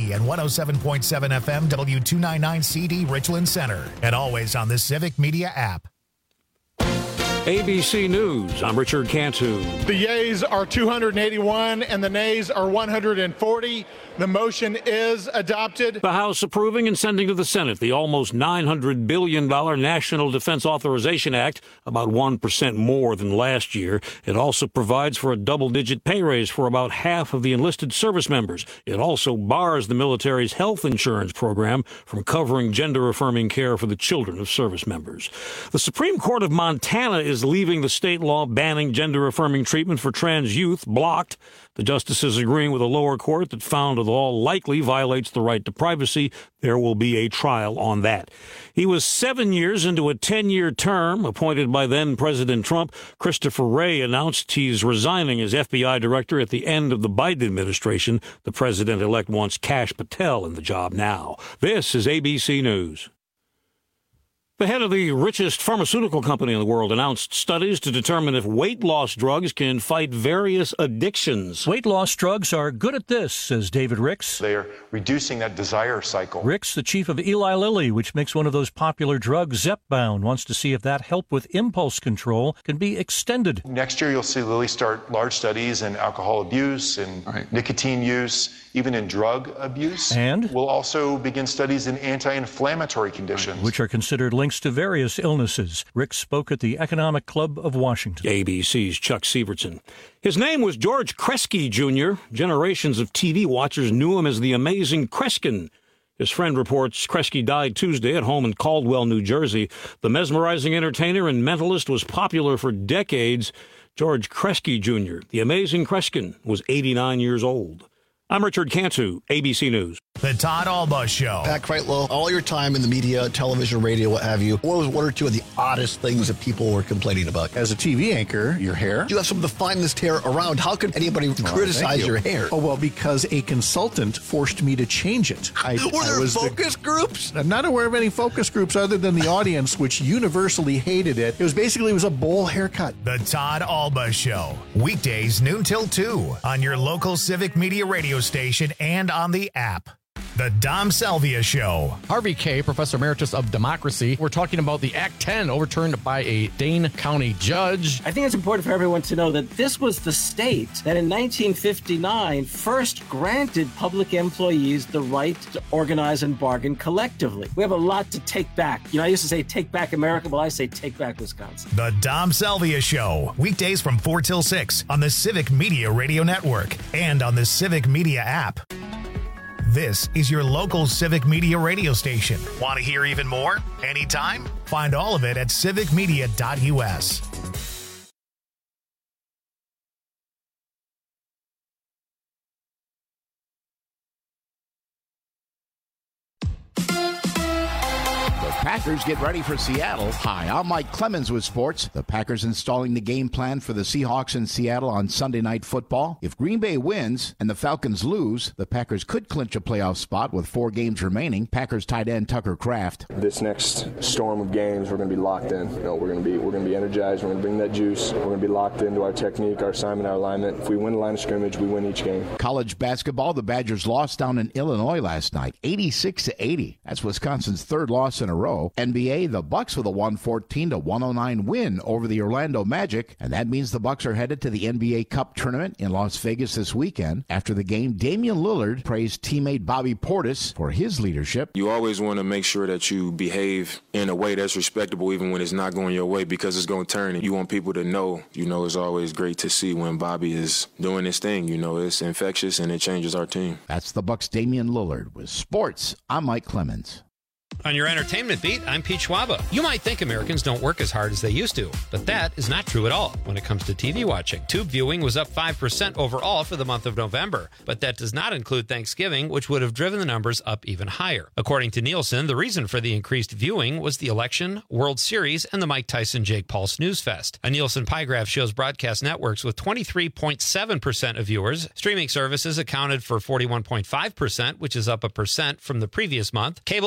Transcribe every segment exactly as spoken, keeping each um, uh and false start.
D and one oh seven point seven F M W two ninety-nine C D Richland Center. And always on the Civic Media app. A B C News, I'm Richard Cantu. The yeas are two hundred eighty-one and the nays are one hundred forty. The motion is adopted. The House approving and sending to the Senate the almost nine hundred billion dollars National Defense Authorization Act, about one percent more than last year. It also provides for a double-digit pay raise for about half of the enlisted service members. It also bars the military's health insurance program from covering gender-affirming care for the children of service members. The Supreme Court of Montana is leaving the state law banning gender-affirming treatment for trans youth blocked. The justices agreeing with a lower court that found it all likely violates the right to privacy. There will be a trial on that. He was seven years into a ten-year term appointed by then-President Trump. Christopher Wray announced he's resigning as F B I director at the end of the Biden administration. The president-elect wants Kash Patel in the job now. This is A B C News. The head of the richest pharmaceutical company in the world announced studies to determine if weight loss drugs can fight various addictions. Weight loss drugs are good at this, says David Ricks. They are reducing that desire cycle. Ricks, the chief of Eli Lilly, which makes one of those popular drugs, Zepbound, wants to see if that help with impulse control can be extended. Next year, you'll see Lilly start large studies in alcohol abuse and right. nicotine use, even in drug abuse. And we'll also begin studies in anti-inflammatory conditions, which are considered linked to various illnesses. Rick spoke at the Economic Club of Washington. A B C's Chuck Sievertson. His name was George Kresge, Junior Generations of T V watchers knew him as the Amazing Kreskin. His friend reports Kresge died Tuesday at home in Caldwell, New Jersey. The mesmerizing entertainer and mentalist was popular for decades. George Kresge, Junior, the Amazing Kreskin, was eighty-nine years old. I'm Richard Cantu, A B C News. The Todd Alba Show. Pat Kreitlow, all your time in the media, television, radio, what have you, what was one or two of the oddest things that people were complaining about? As a T V anchor, your hair. You have some of the finest hair around. How could anybody oh, criticize you. your hair? Oh, well, because a consultant forced me to change it. I, were there I was focus the, groups? I'm not aware of any focus groups other than the audience, which universally hated it. It was basically, it was a bowl haircut. The Todd Alba Show. Weekdays, noon till two on your local Civic Media radio station and on the app. The Dom Salvia Show. Harvey Kaye, Professor Emeritus of Democracy. We're talking about the Act ten overturned by a Dane County judge. I think it's important for everyone to know that this was the state that in nineteen fifty-nine first granted public employees the right to organize and bargain collectively. We have a lot to take back. You know, I used to say take back America, well, I say take back Wisconsin. The Dom Salvia Show. Weekdays from four till six on the Civic Media Radio Network and on the Civic Media app. This is your local Civic Media radio station. Want to hear even more? Anytime? Find all of it at civic media dot U S. Packers get ready for Seattle. Hi, I'm Mike Clemens with sports. The Packers installing the game plan for the Seahawks in Seattle on Sunday Night Football. If Green Bay wins and the Falcons lose, the Packers could clinch a playoff spot with four games remaining. Packers tight end Tucker Kraft. This next storm of games, we're going to be locked in. You know, we're going to be we're going to be energized. We're going to bring that juice. We're going to be locked into our technique, our assignment, our alignment. If we win the line of scrimmage, we win each game. College basketball, the Badgers lost down in Illinois last night, eighty-six to eighty. That's Wisconsin's third loss in a row. N B A, the Bucks with a one fourteen to one oh nine win over the Orlando Magic, and that means the Bucks are headed to the N B A Cup tournament in Las Vegas this weekend. After the game, Damian Lillard praised teammate Bobby Portis for his leadership. You always want to make sure that you behave in a way that's respectable even when it's not going your way, because it's going to turn, and you want people to know. You know, it's always great to see when Bobby is doing his thing. You know, it's infectious and it changes our team. That's the Bucks' Damian Lillard. With sports, I'm Mike Clemens. On your entertainment beat, I'm Pete Schwaba. You might think Americans don't work as hard as they used to, but that is not true at all when it comes to T V watching. Tube viewing was up five percent overall for the month of November, but that does not include Thanksgiving, which would have driven the numbers up even higher. According to Nielsen, the reason for the increased viewing was the election, World Series, and the Mike Tyson-Jake Paul Snooze Fest. A Nielsen pie graph shows broadcast networks with twenty-three point seven percent of viewers. Streaming services accounted for forty-one point five percent, which is up a percent from the previous month. Cable accounted for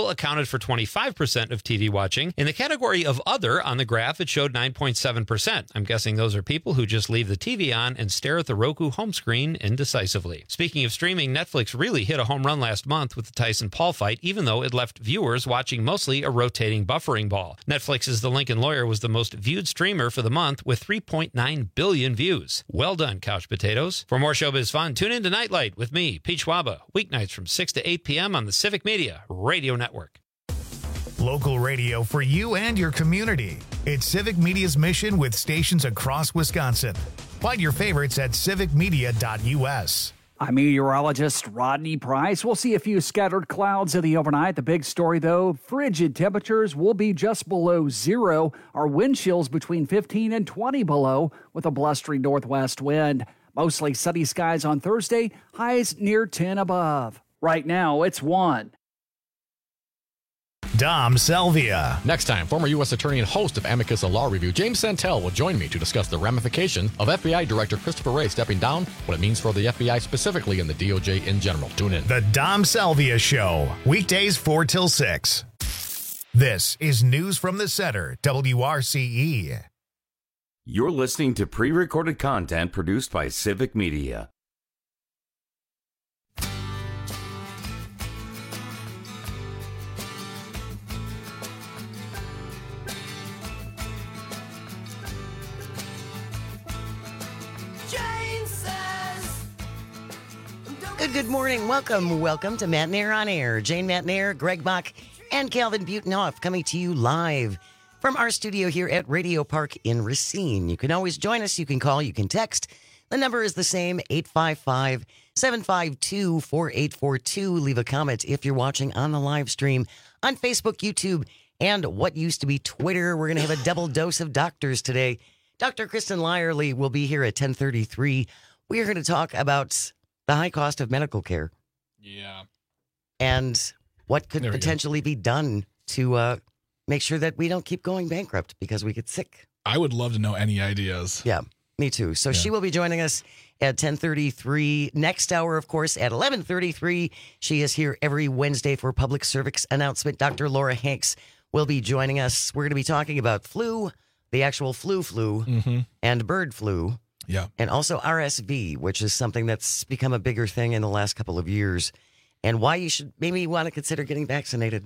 for twenty-five percent of T V watching. In the category of other on the graph, it showed nine point seven percent. I'm guessing those are people who just leave the T V on and stare at the Roku home screen indecisively. Speaking of streaming, Netflix really hit a home run last month with the Tyson Paul fight, even though it left viewers watching mostly a rotating buffering ball. Netflix's The Lincoln Lawyer was the most viewed streamer for the month with three point nine billion views. Well done, Couch Potatoes. For more showbiz fun, tune in to Nightlight with me, Pete Schwaba, weeknights from six to eight p.m. on the Civic Media Radio Network. Local radio for you and your community. It's Civic Media's mission with stations across Wisconsin. Find your favorites at civic media dot u s. I'm meteorologist Rodney Price. We'll see a few scattered clouds in the overnight. The big story, though, frigid temperatures will be just below zero. Our wind chills between fifteen and twenty below with a blustery northwest wind. Mostly sunny skies on Thursday, highs near ten above. Right now, it's one. Dom Salvia. Next time, former U S attorney and host of Amicus, a law review, James Santel will join me to discuss the ramification of F B I Director Christopher Wray stepping down, what it means for the F B I specifically and the D O J in general. Tune in. The Dom Salvia Show, weekdays four till six. This is News from the Center, W R C E. You're listening to pre-recorded content produced by Civic Media. Good, good morning. Welcome, welcome to Matt Nair on Air. Jane Matt Nair, Greg Bach, and Calvin Butenoff coming to you live from our studio here at Radio Park in Racine. You can always join us. You can call. You can text. The number is the same, eight five five, seven five two, four eight four two. Leave a comment if you're watching on the live stream on Facebook, YouTube, and what used to be Twitter. We're going to have a double dose of doctors today. Doctor Kristen Lyerly will be here at ten thirty-three. We are going to talk about the high cost of medical care. Yeah. And what could potentially go. be done to uh, make sure that we don't keep going bankrupt because we get sick. I would love to know any ideas. Yeah, me too. So yeah. She will be joining us at ten thirty-three. Next hour, of course, at eleven thirty-three. She is here every Wednesday for public service announcement. Doctor Laura Hanks will be joining us. We're going to be talking about flu, the actual flu flu, mm-hmm. and bird flu. Yeah. And also R S V, which is something that's become a bigger thing in the last couple of years, and why you should maybe want to consider getting vaccinated.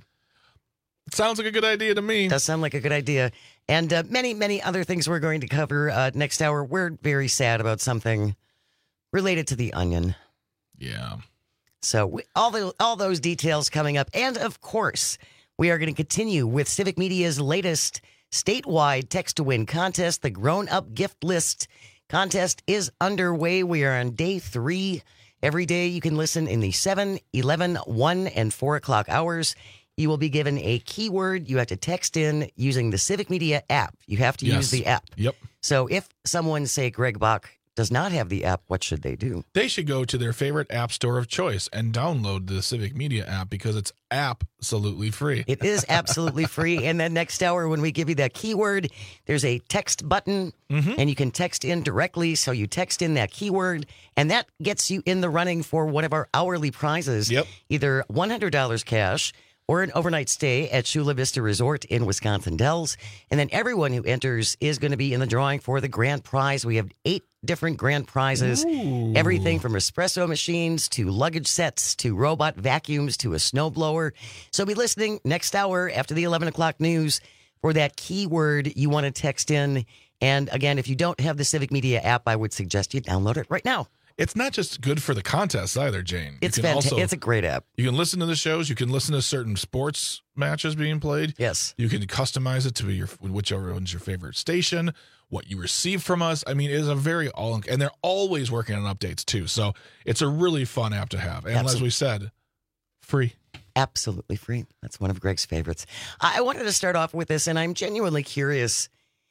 It sounds like a good idea to me. Does sound like a good idea. And uh, many, many other things we're going to cover uh, next hour. We're very sad about something related to the Onion. Yeah. So we, all the all those details coming up. And, of course, we are going to continue with Civic Media's latest statewide text-to-win contest, the Grown Up Gift List. Contest is underway. We are on day three. Every day you can listen in the seven, eleven, one, and four o'clock hours. You will be given a keyword. You have to text in using the Civic Media app. You have to yes. use the app. Yep. So if someone, say Greg Bach, does not have the app, what should they do? They should go to their favorite app store of choice and download the Civic Media app because it's absolutely free. It is absolutely free. And then next hour, when we give you that keyword, there's a text button, mm-hmm. and you can text in directly. So you text in that keyword, and that gets you in the running for one of our hourly prizes. Yep. Either one hundred dollars cash or an overnight stay at Chula Vista Resort in Wisconsin Dells. And then everyone who enters is going to be in the drawing for the grand prize. We have eight different grand prizes. Ooh. Everything from espresso machines to luggage sets to robot vacuums to a snowblower. So be listening next hour after the eleven o'clock news for that keyword you want to text in. And again, if you don't have the Civic Media app, I would suggest you download it right now. It's not just good for the contests either, Jane. It's fantastic. It's a great app. You can listen to the shows. You can listen to certain sports matches being played. Yes. You can customize it to your whichever one's your favorite station, what you receive from us. I mean, it is a very all, and they're always working on updates too. So it's a really fun app to have. And Absolutely. As we said, free. Absolutely free. That's one of Greg's favorites. I wanted to start off with this, and I'm genuinely curious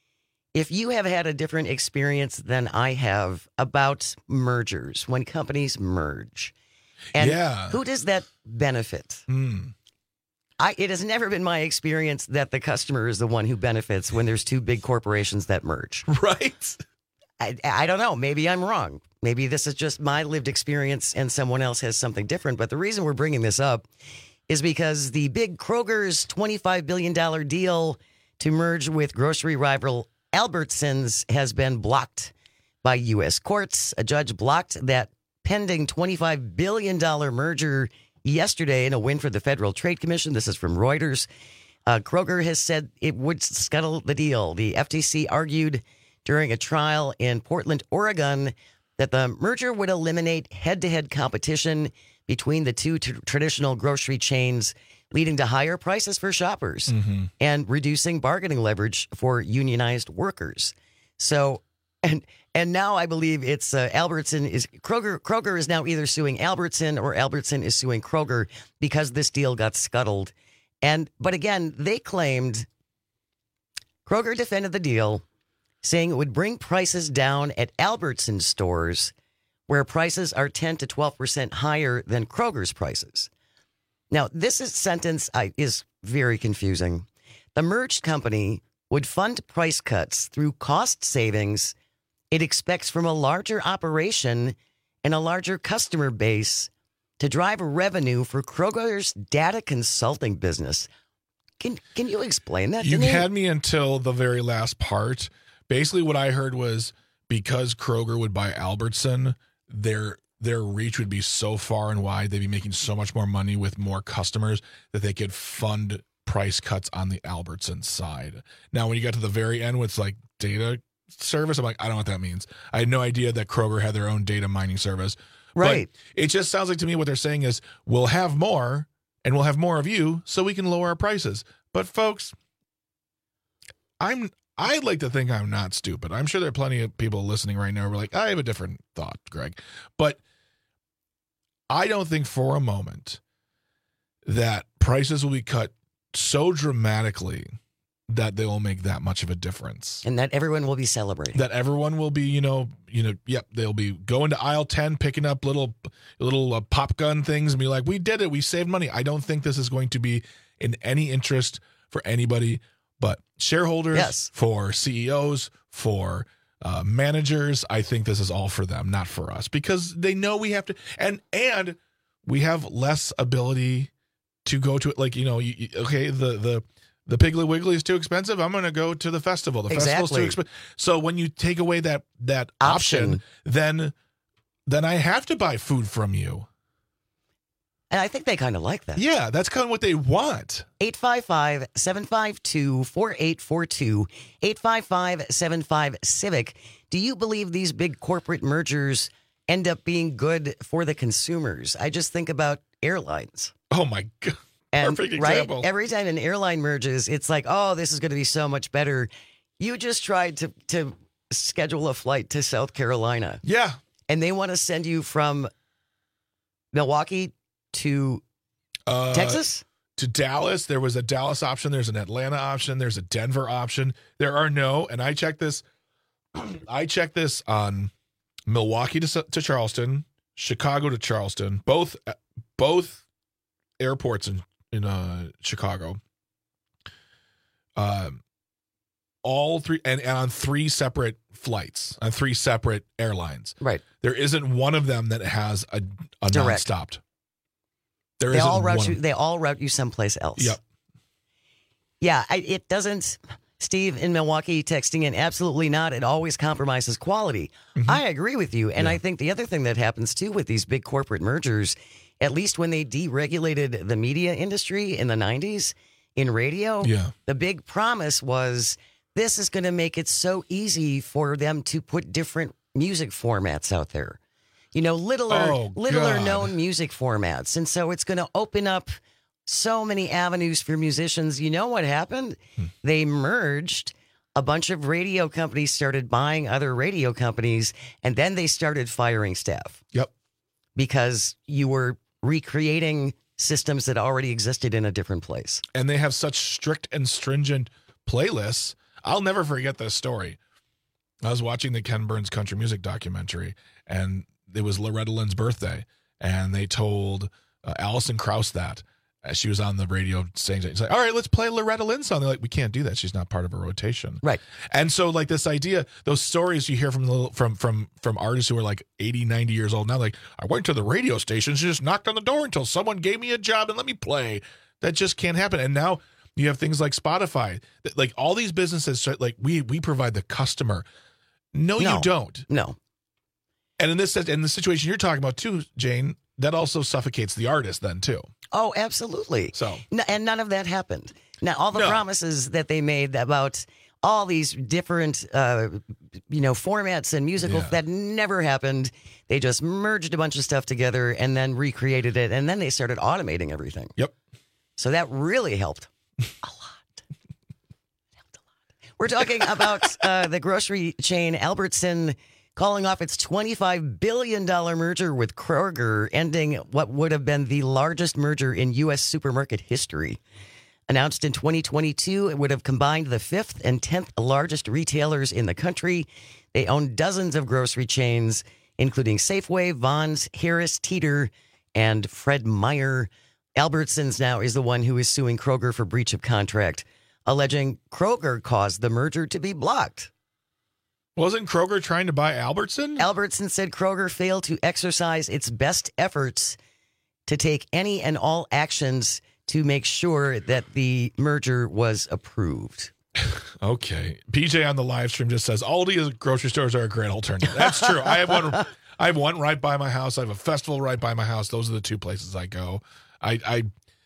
if you have had a different experience than I have about mergers, when companies merge. And yeah. who does that benefit? Mm. I, it has never been my experience that the customer is the one who benefits when there's two big corporations that merge. Right. I, I don't know. Maybe I'm wrong. Maybe this is just my lived experience and someone else has something different. But the reason we're bringing this up is because the big Kroger's twenty-five billion dollars deal to merge with grocery rival Albertsons has been blocked by U S courts. A judge blocked that pending twenty-five billion dollars merger yesterday in a win for the Federal Trade Commission. This is from Reuters. Uh, Kroger has said it would scuttle the deal. The F T C argued during a trial in Portland, Oregon, that the merger would eliminate head-to-head competition between the two t- traditional grocery chains, leading to higher prices for shoppers mm-hmm. and reducing bargaining leverage for unionized workers. So, and and now I believe it's uh, Albertson is Kroger. Kroger is now either suing Albertson or Albertson is suing Kroger because this deal got scuttled. And but again, they claimed Kroger defended the deal, saying it would bring prices down at Albertson stores, where prices are ten to twelve percent higher than Kroger's prices. Now, this is, sentence I, is very confusing. The merged company would fund price cuts through cost savings it expects from a larger operation and a larger customer base to drive revenue for Kroger's data consulting business. Can can you explain that to You me? had me until the very last part. Basically, what I heard was because Kroger would buy Albertson, their their reach would be so far and wide, they'd be making so much more money with more customers that they could fund price cuts on the Albertson side. Now, when you got to the very end with like data service, I'm like, I don't know what that means. I had no idea that Kroger had their own data mining service. Right. But it just sounds like to me what they're saying is we'll have more and we'll have more of you so we can lower our prices. But folks, I'm I'd like to think I'm not stupid. I'm sure there are plenty of people listening right now who are like, I have a different thought, Greg. But I don't think for a moment that prices will be cut so dramatically that they will make that much of a difference. And that everyone will be celebrating. That everyone will be, you know, you know, yep, they'll be going to aisle ten, picking up little little uh, pop gun things and be like, we did it, we saved money. I don't think this is going to be in any interest for anybody but shareholders, yes. for C E Os, for uh, managers. I think this is all for them, not for us, because they know we have to, and and we have less ability to go to it. Like, you know, you, you, okay, the the the Piggly Wiggly is too expensive. I'm going to go to the festival. The exactly. festival's too expensive. So when you take away that that option, option, then then I have to buy food from you. And I think they kind of like that. Yeah, that's kind of what they want. eight five five, seven five two, four eight four two, eight five five, seven five, CIVIC. Do you believe these big corporate mergers end up being good for the consumers? I just think about airlines. Oh, my God. And, perfect right, example. Every time an airline merges, it's like, oh, this is going to be so much better. You just tried to, to schedule a flight to South Carolina. Yeah. And they want to send you from Milwaukee to uh, Texas? To Dallas. There was a Dallas option. There's an Atlanta option. There's a Denver option. There are no, and I checked this, I checked this on Milwaukee to, to Charleston, Chicago to Charleston, both both airports in, in uh, Chicago. Um, all three, and, and on three separate flights, on three separate airlines. Right. There isn't one of them that has a, a Direct. non-stopped. There they isn't all route one. you. They all route you someplace else. Yep. Yeah, I, it doesn't. Steve in Milwaukee texting in, absolutely not. It always compromises quality. Mm-hmm. I agree with you, and yeah. I think the other thing that happens too with these big corporate mergers, at least when they deregulated the media industry in the nineties in radio, yeah. the big promise was this is going to make it so easy for them to put different music formats out there. You know, littler, oh, littler God. known music formats. And so it's going to open up so many avenues for musicians. You know what happened? Hmm. They merged. A bunch of radio companies started buying other radio companies, and then they started firing staff. Yep. Because you were recreating systems that already existed in a different place. And they have such strict and stringent playlists. I'll never forget this story. I was watching the Ken Burns country music documentary, and it was Loretta Lynn's birthday, and they told uh, Alison Krauss that. As she was on the radio saying, she's like, all right, let's play a Loretta Lynn song. They're like, we can't do that. She's not part of a rotation. Right. And so like this idea, those stories you hear from the, from from from artists who are like eighty, ninety years old now, like, I went to the radio station, she just knocked on the door until someone gave me a job and let me play. That just can't happen. And now you have things like Spotify. That, like all these businesses, like we we provide the customer. No, No. you don't. No. And in this in the situation you're talking about too, Jane, that also suffocates the artist then too. Oh, absolutely. So, N- and none of that happened. Now, all the No. promises that they made about all these different, uh, you know, formats and musicals, Yeah. that never happened. They just merged a bunch of stuff together and then recreated it, and then they started automating everything. Yep. So that really helped a lot. Helped a lot. We're talking about uh, the grocery chain Albertson calling off its twenty-five billion dollars merger with Kroger, ending what would have been the largest merger in U S supermarket history. Announced in twenty twenty-two, it would have combined the fifth and tenth largest retailers in the country. They own dozens of grocery chains, including Safeway, Vons, Harris, Teeter, and Fred Meyer. Albertsons now is the one who is suing Kroger for breach of contract, alleging Kroger caused the merger to be blocked. Wasn't Kroger trying to buy Albertson? Albertson said Kroger failed to exercise its best efforts to take any and all actions to make sure that the merger was approved. Okay. P J on the live stream just says Aldi grocery stores are a great alternative. That's true. I have one. I have one right by my house. I have a festival right by my house. Those are the two places I go. I, I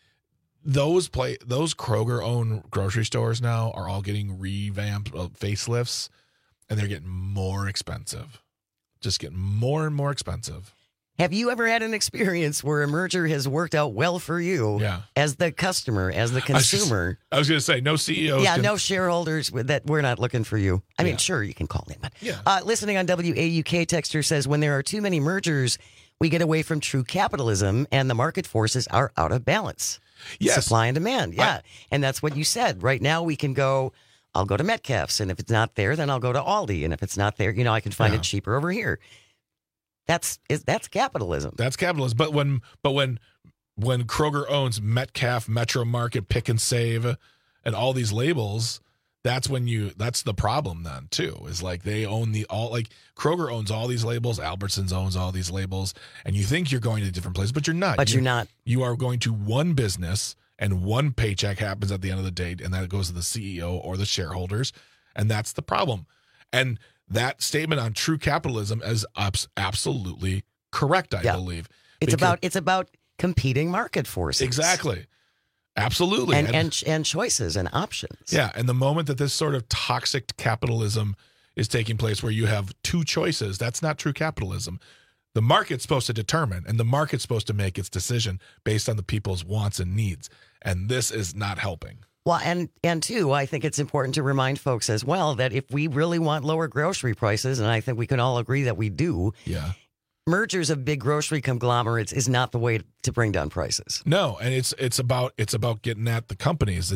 those play those Kroger owned grocery stores now are all getting revamped uh, facelifts, and they're getting more expensive. Just getting more and more expensive. Have you ever had an experience where a merger has worked out well for you Yeah. as the customer, as the consumer? I was going to say, no C E Os. Yeah, can- no shareholders with- that we're not looking for you. I mean, Yeah. sure, you can call in. But Yeah. uh, listening on W A U K, texter says, when there are too many mergers, we get away from true capitalism and the market forces are out of balance. Yes. Supply and demand. Yeah. and that's what you said. Right now we can go, I'll go to Metcalfe's, and if it's not there, then I'll go to Aldi. And if it's not there, you know, I can find Yeah. it cheaper over here. That's is that's capitalism. That's capitalism. But when but when when Kroger owns Metcalf, Metro Market, Pick and Save, and all these labels, that's when you that's the problem then too. Is like they own the all like Kroger owns all these labels, Albertsons owns all these labels, and you think you're going to different places, but you're not. But you're not. You are going to one business, and one paycheck happens at the end of the day, and that goes to the C E O or the shareholders, and that's the problem. And that statement on true capitalism is abs- absolutely correct, I Yeah. believe. It's Because- about it's about competing market forces. Exactly. Absolutely. And and and choices and options. yeah, and the moment that this sort of toxic capitalism is taking place where you have two choices, that's not true capitalism. The market's supposed to determine, and the market's supposed to make its decision based on the people's wants and needs. And this is not helping. Well, and and two, I think it's important to remind folks as well that if we really want lower grocery prices, and I think we can all agree that we do, Yeah. mergers of big grocery conglomerates is not the way to bring down prices. No, and it's it's about it's about getting at the companies.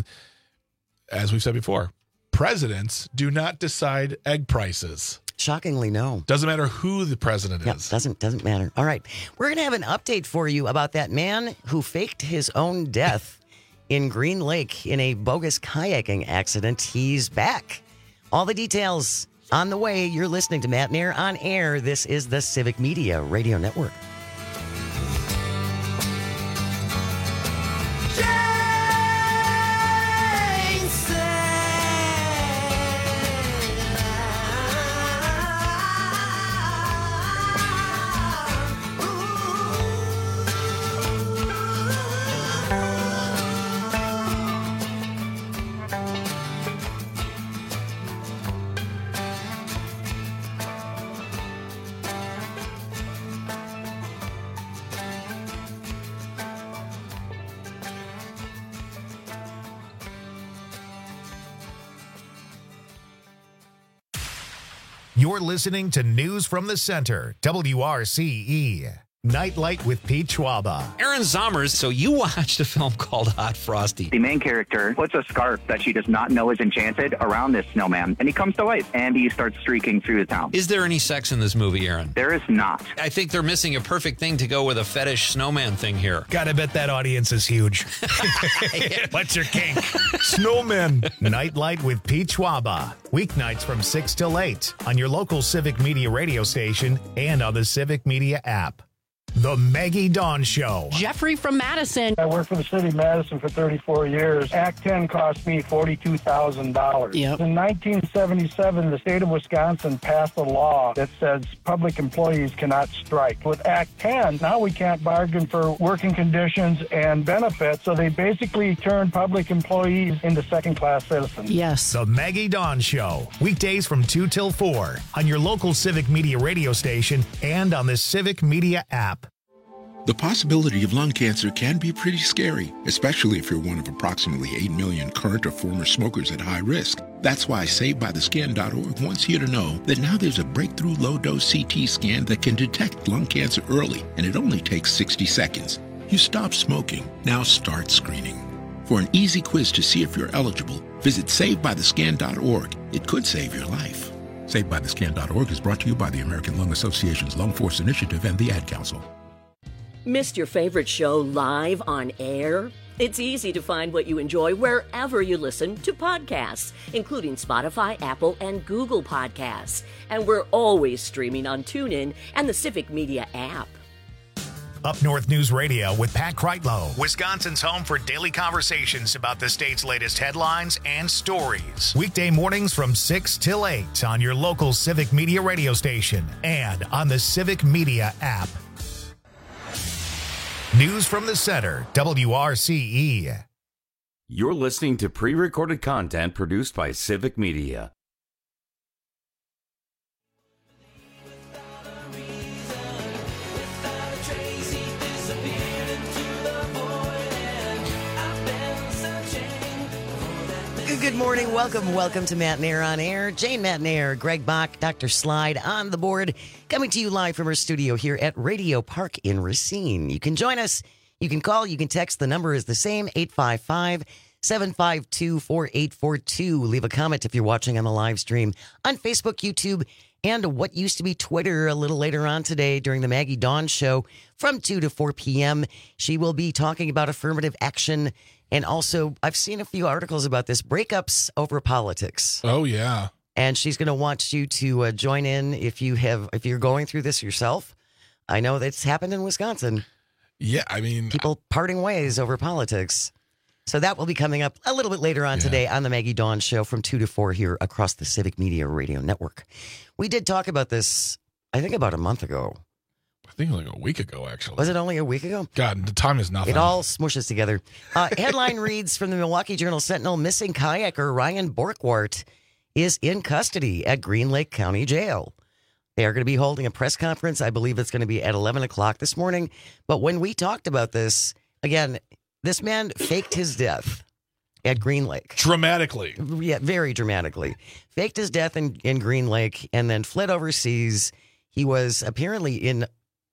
As we've said before, presidents do not decide egg prices. Shockingly, no. Doesn't matter who the president Yep, is. doesn't doesn't matter. All right, we're gonna have an update for you about that man who faked his own death in Green Lake in a bogus kayaking accident. He's back. All the details on the way. You're listening to Matt Nair on air. This is the Civic Media Radio Network. You're listening to News from the Center, W R C E. Nightlight with Pete Schwaba. Aaron Zommers, so you watched a film called Hot Frosty. The main character puts a scarf that she does not know is enchanted around this snowman, and he comes to life, and he starts streaking through the town. Is there any sex in this movie, Aaron? There is not. I think they're missing a perfect thing to go with a fetish snowman thing here. Gotta bet that audience is huge. What's your kink? Snowmen. Nightlight with Pete Schwaba. Weeknights from six till eight on your local Civic Media radio station and on the Civic Media app. The Maggie Dawn Show. Jeffrey from Madison. I worked for the city of Madison for thirty-four years. Act ten cost me forty-two thousand dollars. Yep. In nineteen seventy-seven, the state of Wisconsin passed a law that says public employees cannot strike. With Act ten, now we can't bargain for working conditions and benefits, so they basically turned public employees into second-class citizens. Yes. The Maggie Dawn Show. Weekdays from two till four on your local Civic Media radio station and on the Civic Media app. The possibility of lung cancer can be pretty scary, especially if you're one of approximately eight million current or former smokers at high risk. That's why Saved By The Scan dot org wants you to know that now there's a breakthrough low-dose C T scan that can detect lung cancer early, and it only takes sixty seconds. You stop smoking, now start screening. For an easy quiz to see if you're eligible, visit Saved By The Scan dot org. It could save your life. Saved By The Scan dot org is brought to you by the American Lung Association's Lung Force Initiative and the Ad Council. Missed your favorite show live on air? It's easy to find what you enjoy wherever you listen to podcasts, including Spotify, Apple, and Google Podcasts. And we're always streaming on TuneIn and the Civic Media app. Up North News Radio with Pat Kreitlow, Wisconsin's home for daily conversations about the state's latest headlines and stories. Weekday mornings from six till eight on your local Civic Media radio station and on the Civic Media app. News from the Center, W R C E. You're listening to pre-recorded content produced by Civic Media. Good morning. Welcome. Welcome to Matt Nair on Air. Jane Matt Nair, Greg Bach, Doctor Slide on the board, coming to you live from our studio here at Radio Park in Racine. You can join us. You can call. You can text. The number is the same, eight five five, seven five two, four eight four two. Leave a comment if you're watching on the live stream on Facebook, YouTube, and what used to be Twitter a little later on today during the Maggie Dawn Show from two to four p.m. She will be talking about affirmative action. And also, I've seen a few articles about this, breakups over politics. Oh, yeah. And she's going to want you to uh, join in if you have, if you're going through this yourself. I know that's happened in Wisconsin. Yeah, I mean... People parting ways over politics. So that will be coming up a little bit later on yeah. today on the Maggie Dawn Show from two to four here across the Civic Media Radio Network. We did talk about this, I think, about a month ago. I think like a week ago, actually. Was it only a week ago? God, the time is nothing. It all smushes together. Uh, headline reads from the Milwaukee Journal-Sentinel, missing kayaker Ryan Borkwart is in custody at Green Lake County Jail. They are going to be holding a press conference. I believe it's going to be at eleven o'clock this morning. But when we talked about this, again, this man faked his death at Green Lake. Dramatically. Yeah, very dramatically. Faked his death in, in Green Lake and then fled overseas. He was apparently in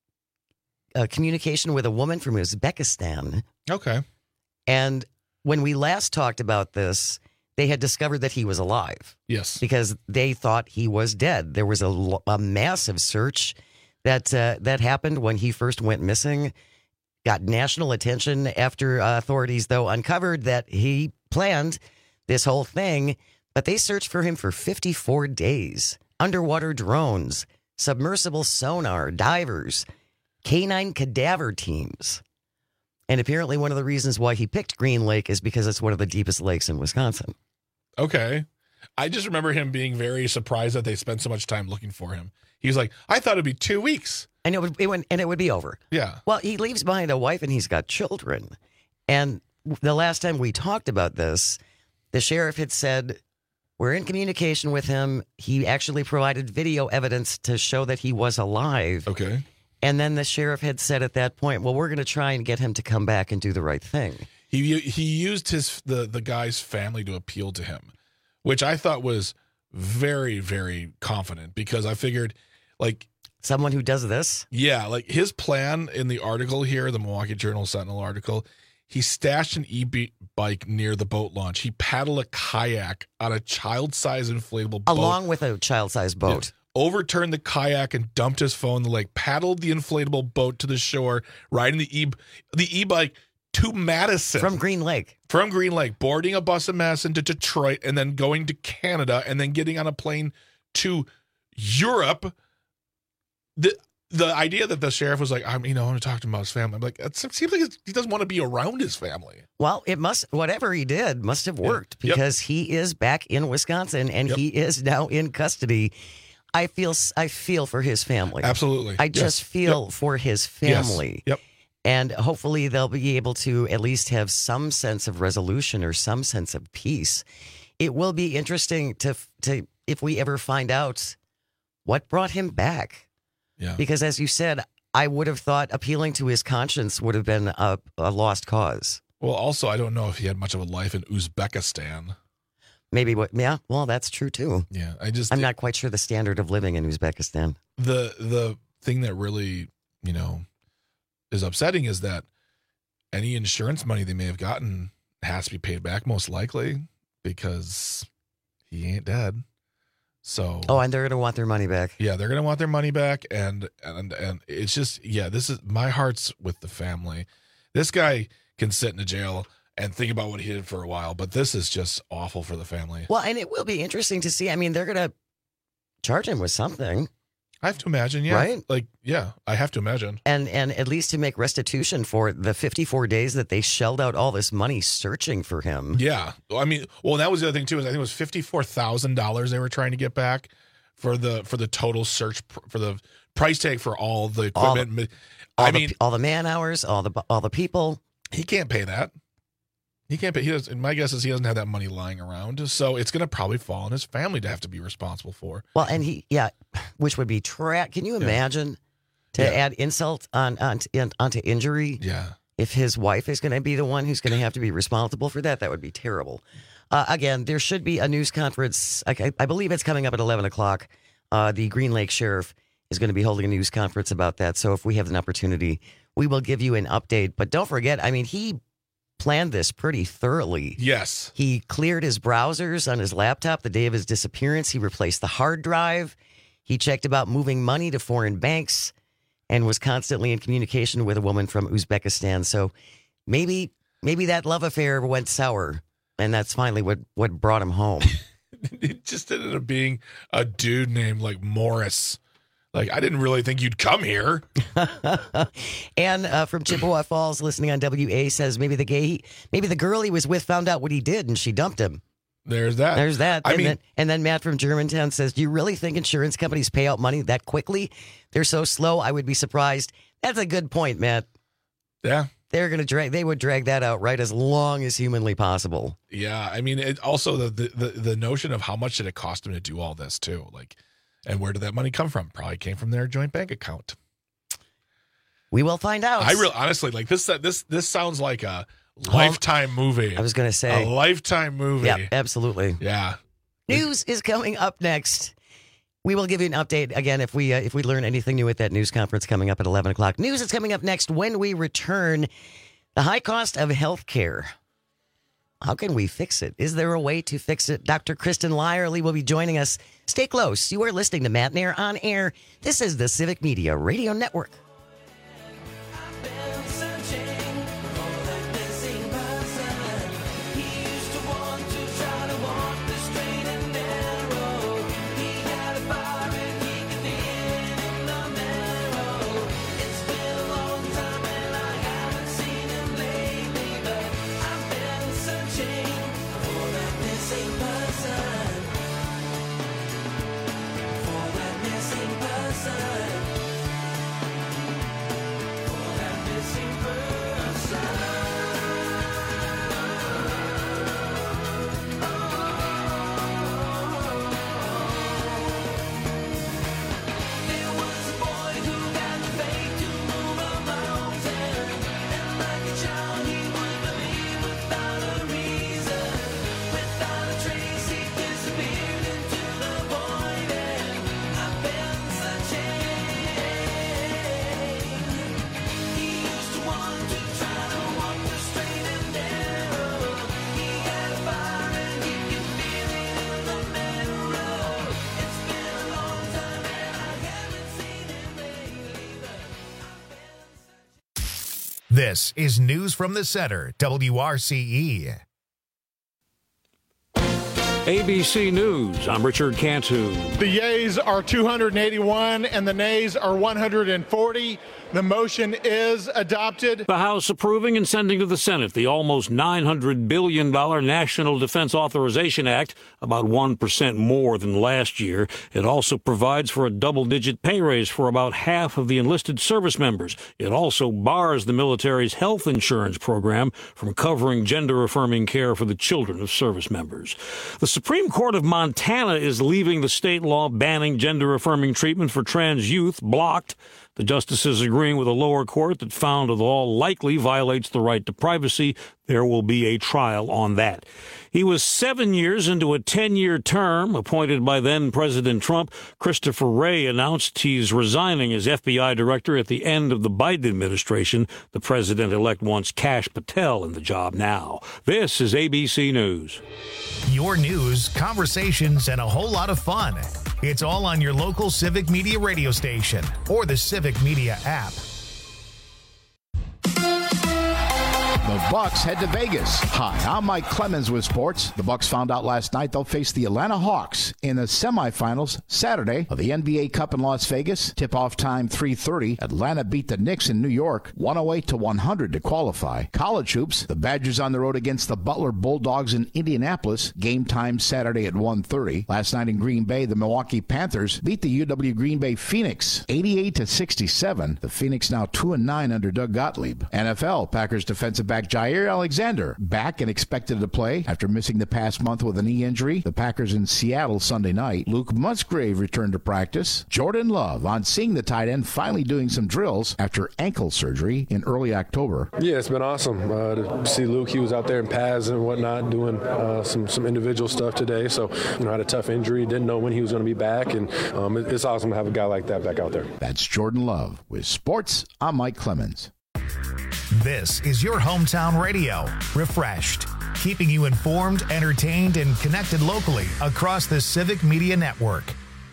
Uh, communication with a woman from Uzbekistan. Okay. And when we last talked about this, they had discovered that he was alive. Yes. Because they thought he was dead. There was a, a massive search that uh, that happened when he first went missing. Got national attention after uh, authorities, though, uncovered that he planned this whole thing. But they searched for him for fifty-four days. Underwater drones, submersible sonar, divers, canine cadaver teams. And apparently one of the reasons why he picked Green Lake is because it's one of the deepest lakes in Wisconsin. Okay. I just remember him being very surprised that they spent so much time looking for him. He was like, I thought it'd be two weeks. And it would, it would, and it would be over. Yeah. Well, he leaves behind a wife and he's got children. And the last time we talked about this, the sheriff had said, we're in communication with him. He actually provided video evidence to show that he was alive. Okay. And then the sheriff had said at that point, well, we're going to try and get him to come back and do the right thing. He he used his the, the guy's family to appeal to him, which I thought was very, very confident because I figured, like, Someone who does this? Yeah, like his plan in the article here, the Milwaukee Journal Sentinel article, he stashed an e-bike near the boat launch. He paddled a kayak on a child-sized inflatable boat. Along with a child-sized boat. Yeah. Overturned the kayak and dumped his phone in the lake. Paddled the inflatable boat to the shore, riding the e the e-bike to Madison. From Green Lake. From Green Lake. Boarding a bus in Madison to Detroit and then going to Canada and then getting on a plane to Europe. The the idea that the sheriff was like, I'm, you know, I want to talk to him about his family. I'm like, it seems like he doesn't want to be around his family. Well, it must, whatever he did must have worked Yep. because he is back in Wisconsin and Yep. he is now in custody. I feel, I feel for his family. Absolutely. I just Yes. feel Yep. for his family. Yes. Yep. And hopefully they'll be able to at least have some sense of resolution or some sense of peace. It will be interesting to, to if we ever find out what brought him back. Yeah. Because as you said, I would have thought appealing to his conscience would have been a, a lost cause. Well, also, I don't know if he had much of a life in Uzbekistan. Maybe what? Yeah, well, that's true too. Yeah, I just I'm not quite sure the standard of living in Uzbekistan. The the thing that really, you know, is upsetting is that any insurance money they may have gotten has to be paid back, most likely, because he ain't dead. So oh, and they're going to want their money back. Yeah, they're going to want their money back, and and and it's just yeah, this is my heart's with the family. This guy can sit in a jail and think about what he did for a while, but this is just awful for the family. Well, and it will be interesting to see. I mean, they're going to charge him with something. I have to imagine, yeah, right? Like, yeah, I have to imagine, and and at least to make restitution for the fifty-four days that they shelled out all this money searching for him. Yeah, I mean, well, that was the other thing too. Is I think it was fifty-four thousand dollars they were trying to get back for the for the total search for the price tag for all the equipment. All, all I the, mean, all the man hours, all the all the people. He can't pay that. He can't pay. He does. My guess is he doesn't have that money lying around, so it's going to probably fall on his family to have to be responsible for. Well, and he, yeah, which would be tra- Can you imagine yeah. to yeah. add insult on, on onto injury? Yeah. If his wife is going to be the one who's going to have to be responsible for that, that would be terrible. Uh, again, there should be a news conference. I, I believe it's coming up at eleven o'clock. Uh, the Green Lake Sheriff is going to be holding a news conference about that. So if we have an opportunity, we will give you an update. But don't forget, I mean, he planned this pretty thoroughly. Yes. He cleared his browsers on his laptop the day of his disappearance. He replaced the hard drive. He checked about moving money to foreign banks and was constantly in communication with a woman from Uzbekistan. So maybe maybe that love affair went sour, and that's finally what, what brought him home. It just ended up being a dude named like Morris. Like, I didn't really think you'd come here. And uh, from Chippewa Falls, listening on W A, says maybe the gay, maybe the girl he was with found out what he did and she dumped him. There's that. There's that. I and mean, then, and then Matt from Germantown says, do you really think insurance companies pay out money that quickly? They're so slow, I would be surprised. That's a good point, Matt. Yeah. They're going to drag, they would drag that out right as long as humanly possible. Yeah. I mean, it also the, the, the, the notion of how much did it cost him to do all this too? Like, and where did that money come from? Probably came from their joint bank account. We will find out. I really, honestly, like this, this, this sounds like a Lifetime movie. I was going to say. A Lifetime movie. Yeah, absolutely. Yeah. News is coming up next. We will give you an update again if we uh, if we learn anything new at that news conference coming up at eleven o'clock. News is coming up next when we return. The high cost of health care. How can we fix it? Is there a way to fix it? Doctor Kristen Lyerly will be joining us. Stay close. You are listening to Matt Nair on Air. This is the Civic Media Radio Network. This is News from the Center, W R C E. A B C News, I'm Richard Cantu. The yeas are two hundred eighty-one and the nays are one hundred forty. The motion is adopted. The House approving and sending to the Senate the almost nine hundred billion dollars National Defense Authorization Act, about one percent more than last year. It also provides for a double-digit pay raise for about half of the enlisted service members. It also bars the military's health insurance program from covering gender-affirming care for the children of service members. The Supreme Court of Montana is leaving the state law banning gender-affirming treatment for trans youth blocked. The justices agreeing with a lower court that found the law likely violates the right to privacy. There will be a trial on that. He was seven years into a ten-year term appointed by then-President Trump. Christopher Wray announced he's resigning as F B I director at the end of the Biden administration. The president-elect wants Kash Patel in the job now. This is A B C News. Your news, conversations, and a whole lot of fun. It's all on your local Civic Media radio station or the Civic Media app. The Bucks head to Vegas. Hi, I'm Mike Clemens with sports. The Bucks found out last night they'll face the Atlanta Hawks in the semifinals Saturday of the N B A Cup in Las Vegas. Tip-off time three thirty. Atlanta beat the Knicks in New York one oh eight to one hundred to qualify. College hoops, the Badgers on the road against the Butler Bulldogs in Indianapolis. Game time Saturday at one thirty. Last night in Green Bay, the Milwaukee Panthers beat the U W Green Bay Phoenix eighty-eight to sixty-seven. The Phoenix now two and nine under Doug Gottlieb. N F L, Packers defensive back Jair Alexander back and expected to play after missing the past month with a knee injury. The Packers in Seattle Sunday night. Luke Musgrave returned to practice. Jordan Love on seeing the tight end finally doing some drills after ankle surgery in early October. Yeah, it's been awesome uh, to see Luke. He was out there in pads and whatnot doing uh, some some individual stuff today. So, you know, had a tough injury. Didn't know when he was going to be back. And um, it, it's awesome to have a guy like that back out there. That's Jordan Love. With sports, I'm Mike Clemens. This is your hometown radio, refreshed, keeping you informed, entertained, and connected locally across the Civic Media Network.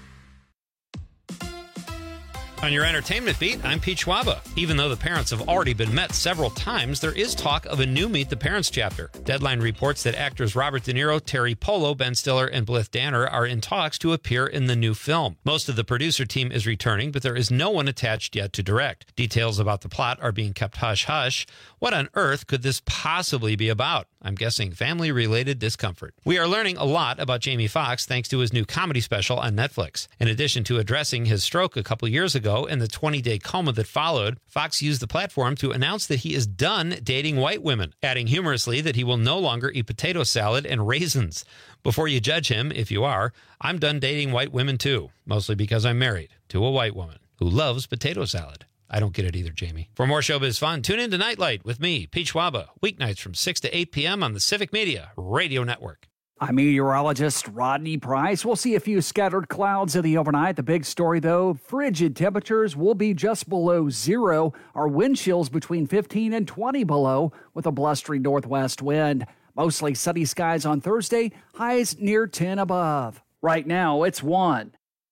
On your entertainment beat, I'm Pete Schwaba. Even though the parents have already been met several times, there is talk of a new Meet the Parents chapter. Deadline reports that actors Robert De Niro, Terry Polo, Ben Stiller, and Blythe Danner are in talks to appear in the new film. Most of the producer team is returning, but there is no one attached yet to direct. Details about the plot are being kept hush-hush. What on earth could this possibly be about? I'm guessing family-related discomfort. We are learning a lot about Jamie Foxx thanks to his new comedy special on Netflix. In addition to addressing his stroke a couple years ago and the twenty-day coma that followed, Fox used the platform to announce that he is done dating white women, adding humorously that he will no longer eat potato salad and raisins. Before you judge him, if you are, I'm done dating white women too, mostly because I'm married to a white woman who loves potato salad. I don't get it either, Jamie. For more showbiz fun, tune in to Nightlight with me, Pete Schwaba, weeknights from six to eight p.m. on the Civic Media Radio Network. I'm meteorologist Rodney Price. We'll see a few scattered clouds in the overnight. The big story, though, frigid temperatures will be just below zero. Our wind chills between fifteen and twenty below with a blustery northwest wind. Mostly sunny skies on Thursday, highs near ten above. Right now, it's one.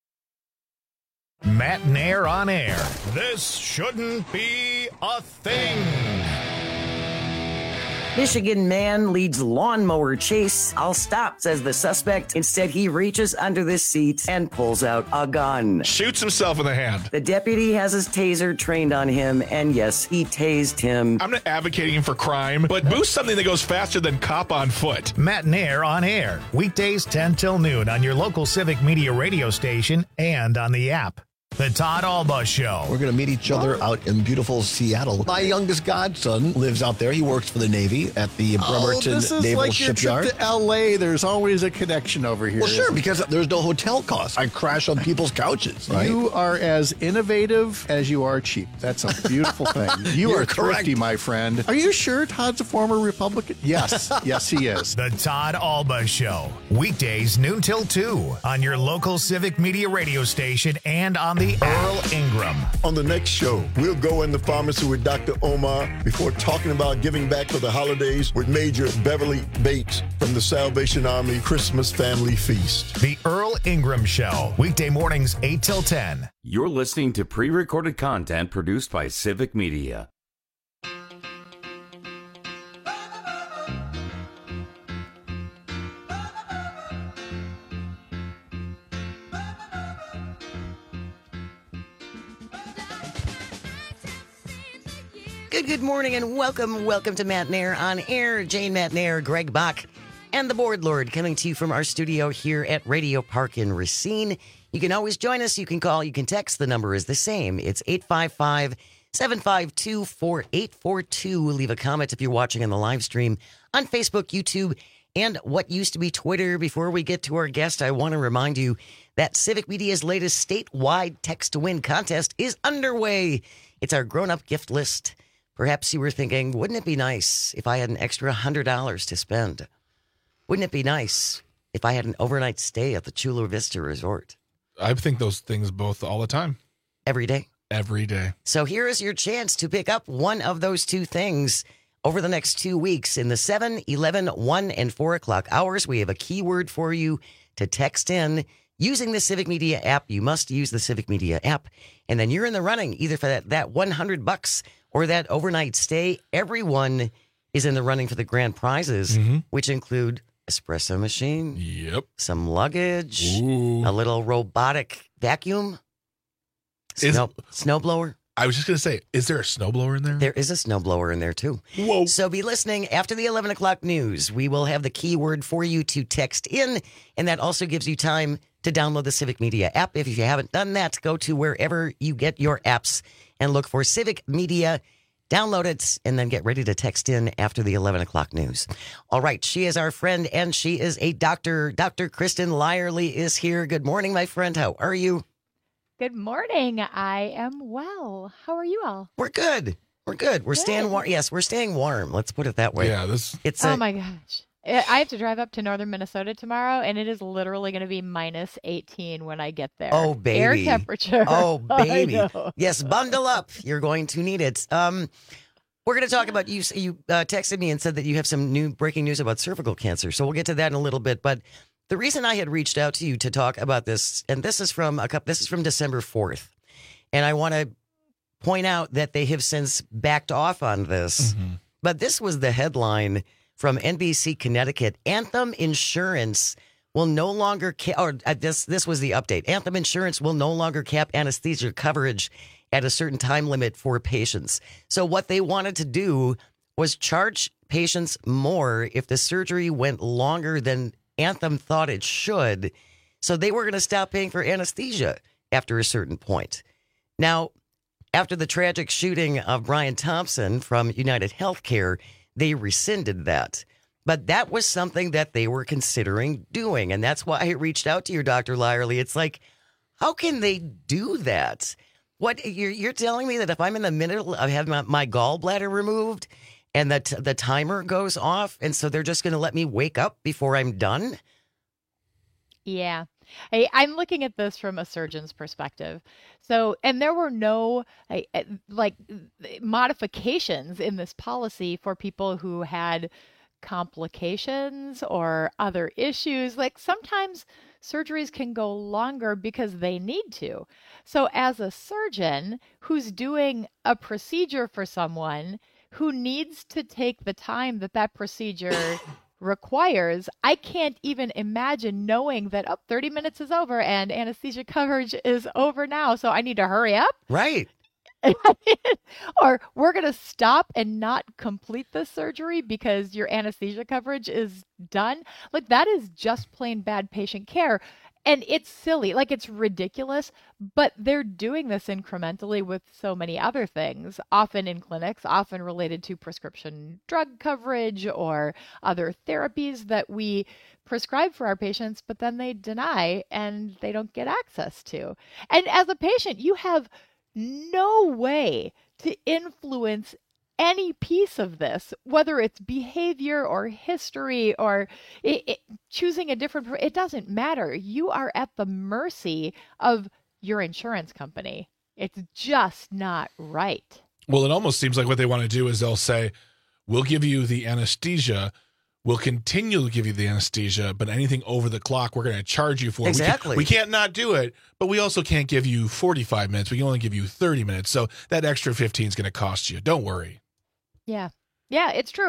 Matt Nair on air. This shouldn't be a thing. Michigan man leads lawnmower chase. I'll stop, says the suspect. Instead, he reaches under the seat and pulls out a gun. Shoots himself in the hand. The deputy has his taser trained on him, and yes, he tased him. I'm not advocating for crime, but boost something that goes faster than cop on foot. Matt Nair on air. Weekdays ten till noon on your local Civic Media radio station and on the app. The Todd Alba Show. We're going to meet each other out in beautiful Seattle. My youngest godson lives out there. He works for the Navy at the Bremerton oh, this is Naval like Shipyard. Your trip to L A. There's always a connection over here. Well, sure, because there's no hotel costs. I crash on people's couches. Right? You are as innovative as you are cheap. That's a beautiful thing. You You're are correct. thrifty, my friend. Are you sure Todd's a former Republican? Yes. Yes, he is. The Todd Alba Show. Weekdays noon till two on your local Civic Media radio station and on the Earl Ingram. On the next show, we'll go in the pharmacy with Doctor Omar before talking about giving back for the holidays with Major Beverly Bates from the Salvation Army Christmas Family Feast. The Earl Ingram Show. Weekday mornings eight till ten. You're listening to pre-recorded content produced by Civic Media. Good, good morning and welcome, welcome to Matt Nair on air. Jane Matt Nair, Greg Bach, and the Board Lord coming to you from our studio here at Radio Park in Racine. You can always join us. You can call, you can text. The number is the same. It's eight five five, seven five two, four eight four two. Leave a comment if you're watching on the live stream on Facebook, YouTube, and what used to be Twitter. Before we get to our guest, I want to remind you that Civic Media's latest statewide Text to Win contest is underway. It's our grown-up gift list. Perhaps you were thinking, wouldn't it be nice if I had an extra one hundred dollars to spend? Wouldn't it be nice if I had an overnight stay at the Chula Vista Resort? I think those things both all the time. Every day? Every day. So here is your chance to pick up one of those two things over the next two weeks. In the seven, eleven, one, and four o'clock hours, we have a keyword for you to text in using the Civic Media app. You must use the Civic Media app. And then you're in the running either for that, that one hundred bucks or that overnight stay. Everyone is in the running for the grand prizes, mm-hmm. which include espresso machine, yep, some luggage, Ooh. a little robotic vacuum, snow, snowblower. I was just going to say, is there a snowblower in there? There is a snowblower in there, too. Whoa. So be listening after the eleven o'clock news. We will have the keyword for you to text in, and that also gives you time to download the Civic Media app. If you haven't done that, go to wherever you get your apps and look for Civic Media. Download it, and then get ready to text in after the eleven o'clock news. All right, she is our friend, and she is a doctor. Doctor Kristen Lyerly is here. Good morning, my friend. How are you? Good morning. I am well. How are you all? We're good. We're good. We're good. staying warm. Yes, we're staying warm. Let's put it that way. Yeah, this. It's oh a, my gosh. I have to drive up to northern Minnesota tomorrow, and it is literally going to be minus eighteen when I get there. Oh, baby. Air temperature. Oh, baby. Yes, bundle up. You're going to need it. Um, we're going to talk about, you You uh, texted me and said that you have some new breaking news about cervical cancer, so we'll get to that in a little bit. But the reason I had reached out to you to talk about this, and this is from a couple, this is from December fourth, and I want to point out that they have since backed off on this, mm-hmm. but this was the headline from N B C Connecticut. Anthem Insurance will no longer cap, or uh, this this was the update. Anthem Insurance will no longer cap anesthesia coverage at a certain time limit for patients. So what they wanted to do was charge patients more if the surgery went longer than Anthem thought it should. So they were going to stop paying for anesthesia after a certain point. Now, after the tragic shooting of Brian Thompson from United Healthcare, they rescinded that. But that was something that they were considering doing. And that's why I reached out to you, Doctor Lyerly. It's like, how can they do that? What you're, you're telling me that if I'm in the middle of having my, my gallbladder removed and that the timer goes off, and so they're just going to let me wake up before I'm done? Yeah. Hey, I'm looking at this from a surgeon's perspective. So, and there were no like modifications in this policy for people who had complications or other issues. Like sometimes surgeries can go longer because they need to. So as a surgeon who's doing a procedure for someone who needs to take the time that that procedure requires, I can't even imagine knowing that, oh, thirty minutes is over and anesthesia coverage is over now, so I need to hurry up. Right. Or we're going to stop and not complete the surgery because your anesthesia coverage is done. Like, that is just plain bad patient care. And it's silly, like it's ridiculous, but they're doing this incrementally with so many other things, often in clinics, often related to prescription drug coverage or other therapies that we prescribe for our patients, but then they deny and they don't get access to. And as a patient, you have no way to influence any piece of this, whether it's behavior or history or it, it, choosing a different, it doesn't matter. You are at the mercy of your insurance company. It's just not right. Well, it almost seems like what they want to do is they'll say, we'll give you the anesthesia, we'll continue to give you the anesthesia, but anything over the clock, we're going to charge you for. Exactly. We, can, we can't not do it, but we also can't give you forty-five minutes. We can only give you thirty minutes. So that extra fifteen is going to cost you. Don't worry. Yeah. Yeah, it's true.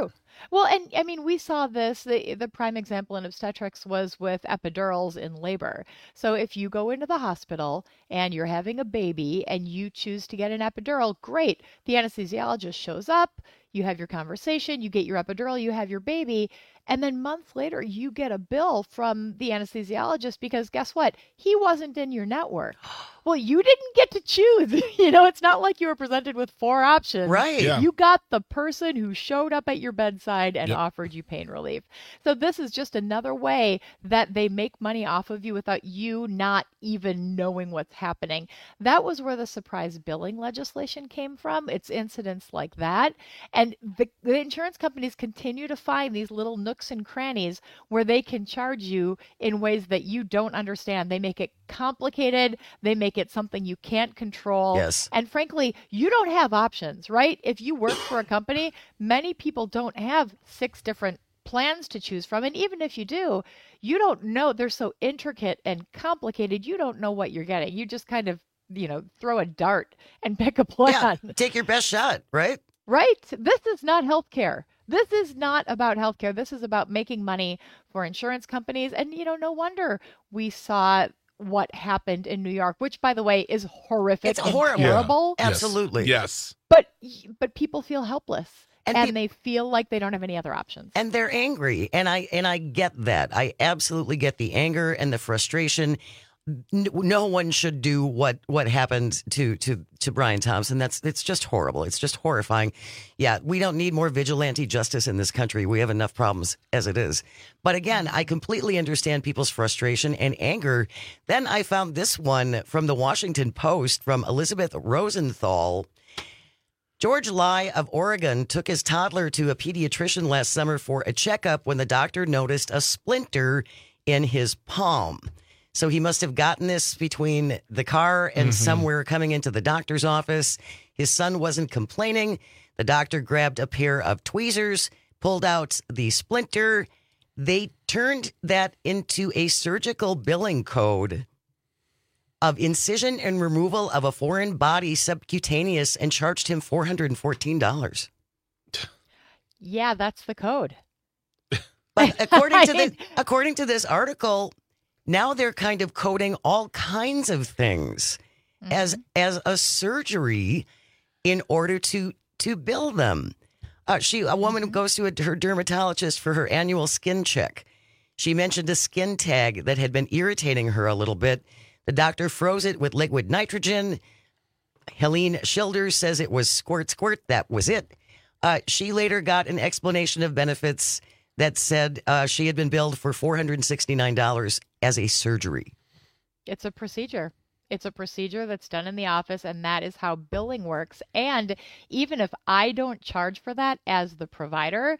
Well, and I mean, we saw this. The, the prime example in obstetrics was with epidurals in labor. So if you go into the hospital and you're having a baby and you choose to get an epidural, great. The anesthesiologist shows up, you have your conversation, you get your epidural, you have your baby. And then months later, you get a bill from the anesthesiologist because guess what? He wasn't in your network. Well, you didn't get to choose. You know, it's not like you were presented with four options. Right. Yeah. You got the person who showed up at your bedside and Yep. offered you pain relief. So this is just another way that they make money off of you without you not even knowing what's happening. That was where the surprise billing legislation came from. It's incidents like that. And the, the insurance companies continue to find these little nooks and crannies where they can charge you in ways that you don't understand. They make it complicated. They make it something you can't control. Yes. And frankly, you don't have options, right? If you work for a company, many people don't have six different plans to choose from. And even if you do, you don't know. They're so intricate and complicated. You don't know what you're getting. You just kind of, you know, throw a dart and pick a plan. Yeah, take your best shot, right? Right? This is not healthcare. This is not about healthcare. This is about making money for insurance companies. And, you know, no wonder we saw what happened in New York, which, by the way, is horrific. It's and horrible. terrible. Yeah. Absolutely. Yes. But but people feel helpless, And and, pe- they feel like they don't have any other options. And they're angry, and I and I get that. I absolutely get the anger and the frustration. N- No one should do what what happened to to to Brian Thompson. That's it's just horrible. It's just horrifying. Yeah, we don't need more vigilante justice in this country. We have enough problems as it is. But again, I completely understand people's frustration and anger. Then I found this one from the Washington Post from Elizabeth Rosenthal. George Lai of Oregon took his toddler to a pediatrician last summer for a checkup when the doctor noticed a splinter in his palm. So he must have gotten this between the car and Mhm. somewhere coming into the doctor's office. His son wasn't complaining. The doctor grabbed a pair of tweezers, pulled out the splinter. They turned that into a surgical billing code of incision and removal of a foreign body subcutaneous and charged him four hundred fourteen dollars. Yeah, that's the code. But according to the, according to this article, now they're kind of coding all kinds of things Mm-hmm. as as a surgery in order to to bill them. Uh, she a woman Mm-hmm. who goes to a, her dermatologist for her annual skin check. She mentioned a skin tag that had been irritating her a little bit. The doctor froze it with liquid nitrogen. Helene Schilder says it was squirt, squirt. That was it. Uh, she later got an explanation of benefits that said uh, she had been billed for four hundred sixty-nine dollars as a surgery. It's a procedure. It's a procedure that's done in the office, and that is how billing works. And even if I don't charge for that as the provider,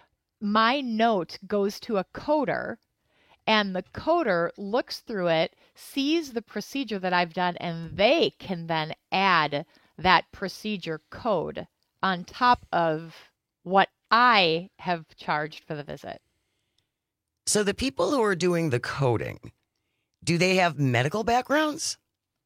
my note goes to a coder, and the coder looks through it, sees the procedure that I've done, and they can then add that procedure code on top of what I have charged for the visit. So the people who are doing the coding, do they have medical backgrounds?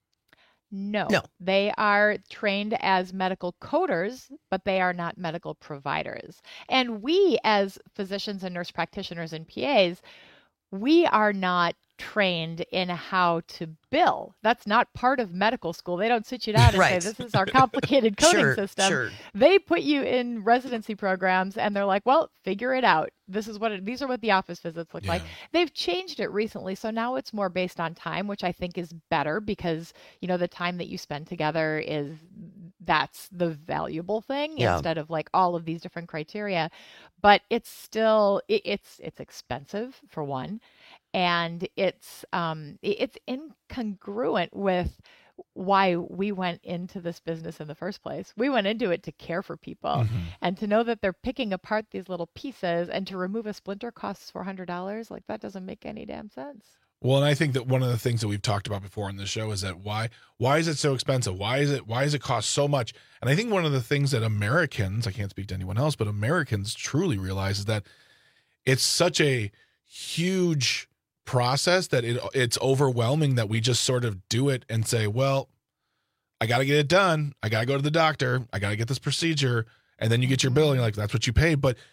No. No. They are trained as medical coders, but they are not medical providers. And we, as physicians and nurse practitioners and P As, we are not trained in how to bill. That's not part of medical school. They don't sit you down and Right. say, this is our complicated coding Sure, system. sure. They put you in residency programs and they're like, well, figure it out. This is what it, these are what the office visits look like. They've changed it recently. So now it's more based on time, which I think is better because, you know, the time that you spend together is that's the valuable thing Yeah. instead of like all of these different criteria. But it's still, it, it's, it's expensive for one. And it's um it's incongruent with why we went into this business in the first place. We went into it to care for people, Mm-hmm. and to know that they're picking apart these little pieces, and to remove a splinter costs four hundred dollars. Like that doesn't make any damn sense. Well, and I think that one of the things that we've talked about before on this show is that why why is it so expensive? Why is it why does it cost so much? And I think one of the things that Americans, I can't speak to anyone else, but Americans truly realize is that it's such a huge process that it it's overwhelming that we just sort of do it and say, well, I got to get it done. I got to go to the doctor. I got to get this procedure. And then you get your bill and you're like, that's what you paid. But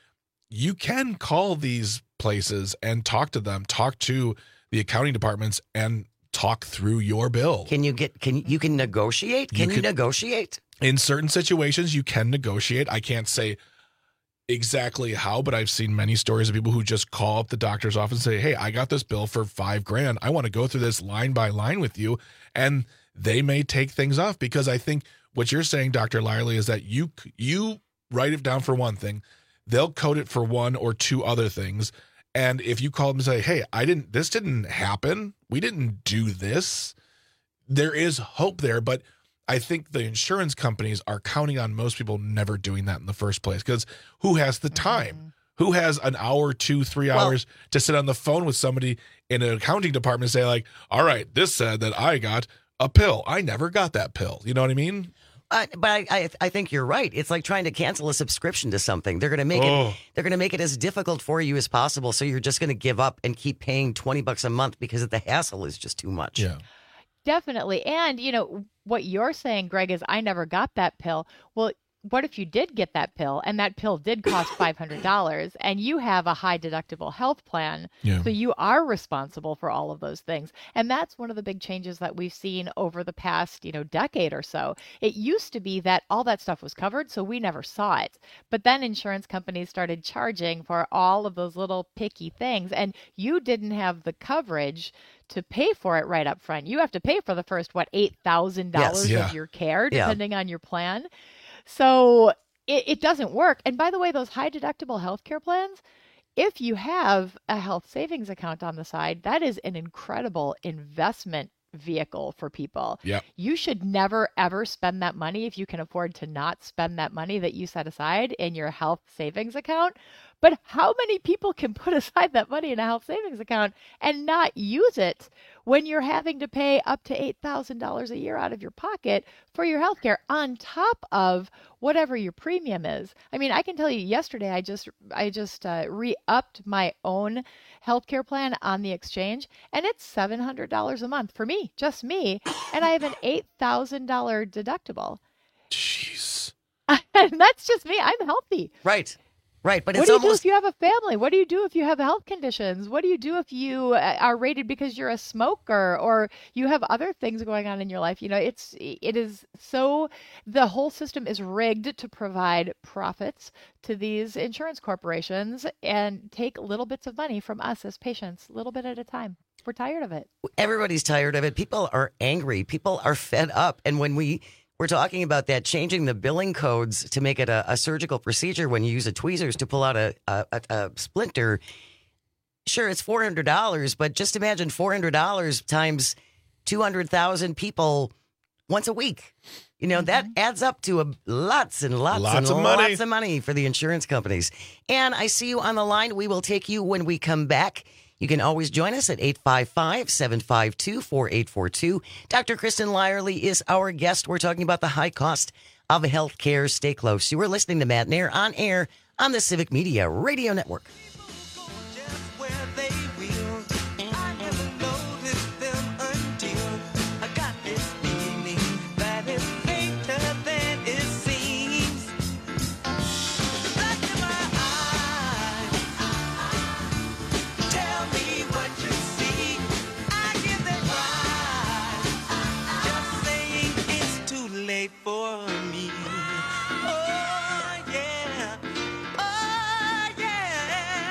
you can call these places and talk to them, talk to the accounting departments and talk through your bill. Can you get, can you can negotiate? Can you, you can, negotiate? In certain situations, you can negotiate. I can't say exactly how, but I've seen many stories of people who just call up the doctor's office and say, hey, I got this bill for five grand. I want to go through this line by line with you. And they may take things off, because I think what you're saying, Doctor Lyerly, is that you you write it down for one thing. They'll code it for one or two other things. And if you call them and say, hey, I didn't, this didn't happen. We didn't do this. There is hope there. But I think the insurance companies are counting on most people never doing that in the first place, because who has the time? Mm-hmm. Who has an hour, two, three hours well, to sit on the phone with somebody in an accounting department and say, like, all right, this said that I got a pill. I never got that pill. You know what I mean? Uh, but I, I, I think you're right. It's like trying to cancel a subscription to something. They're going to make oh. it. They're going to make it as difficult for you as possible. So you're just going to give up and keep paying twenty bucks a month because the hassle is just too much. Yeah, definitely. And you know what you're saying, Greg, is I never got that pill. Well, what if you did get that pill and that pill did cost five hundred dollars and you have a high deductible health plan? Yeah. So you are responsible for all of those things. And that's one of the big changes that we've seen over the past, you know, decade or so. It used to be that all that stuff was covered, so we never saw it. But then insurance companies started charging for all of those little picky things, and you didn't have the coverage to pay for it right up front. You have to pay for the first, what, eight thousand dollars yes. yeah. of your care, depending yeah. on your plan. So it, it doesn't work. And by the way, those high deductible healthcare plans, if you have a health savings account on the side, that is an incredible investment vehicle for people. Yep. You should never, ever spend that money if you can afford to not spend that money that you set aside in your health savings account. But how many people can put aside that money in a health savings account and not use it when you're having to pay up to eight thousand dollars a year out of your pocket for your health care on top of whatever your premium is? I mean, I can tell you yesterday, I just I just uh, re-upped my own healthcare plan on the exchange, and it's seven hundred dollars a month for me, just me, and I have an eight thousand dollars deductible. Jeez. And that's just me. I'm healthy. Right. Right, but what it's do you almost... do if you have a family? What do you do if you have health conditions? What do you do if you are rated because you're a smoker or you have other things going on in your life? You know, it's it is so the whole system is rigged to provide profits to these insurance corporations and take little bits of money from us as patients, little bit at a time. We're tired of it. Everybody's tired of it. People are angry. People are fed up. And when we We're talking about that, changing the billing codes to make it a, a surgical procedure when you use a tweezers to pull out a, a, a splinter. Sure, it's four hundred dollars, but just imagine four hundred dollars times two hundred thousand people once a week. You know, mm-hmm. that adds up to a, lots and lots, lots and of lots money. of money for the insurance companies. And I see you on the line. We will take you when we come back. You can always join us at eight five five, seven five two, four eight four two. Doctor Kristen Lyerly is our guest. We're talking about the high cost of health care. Stay close. You are listening to Matt Nair on air on the Civic Media Radio Network. For me, oh yeah, oh yeah.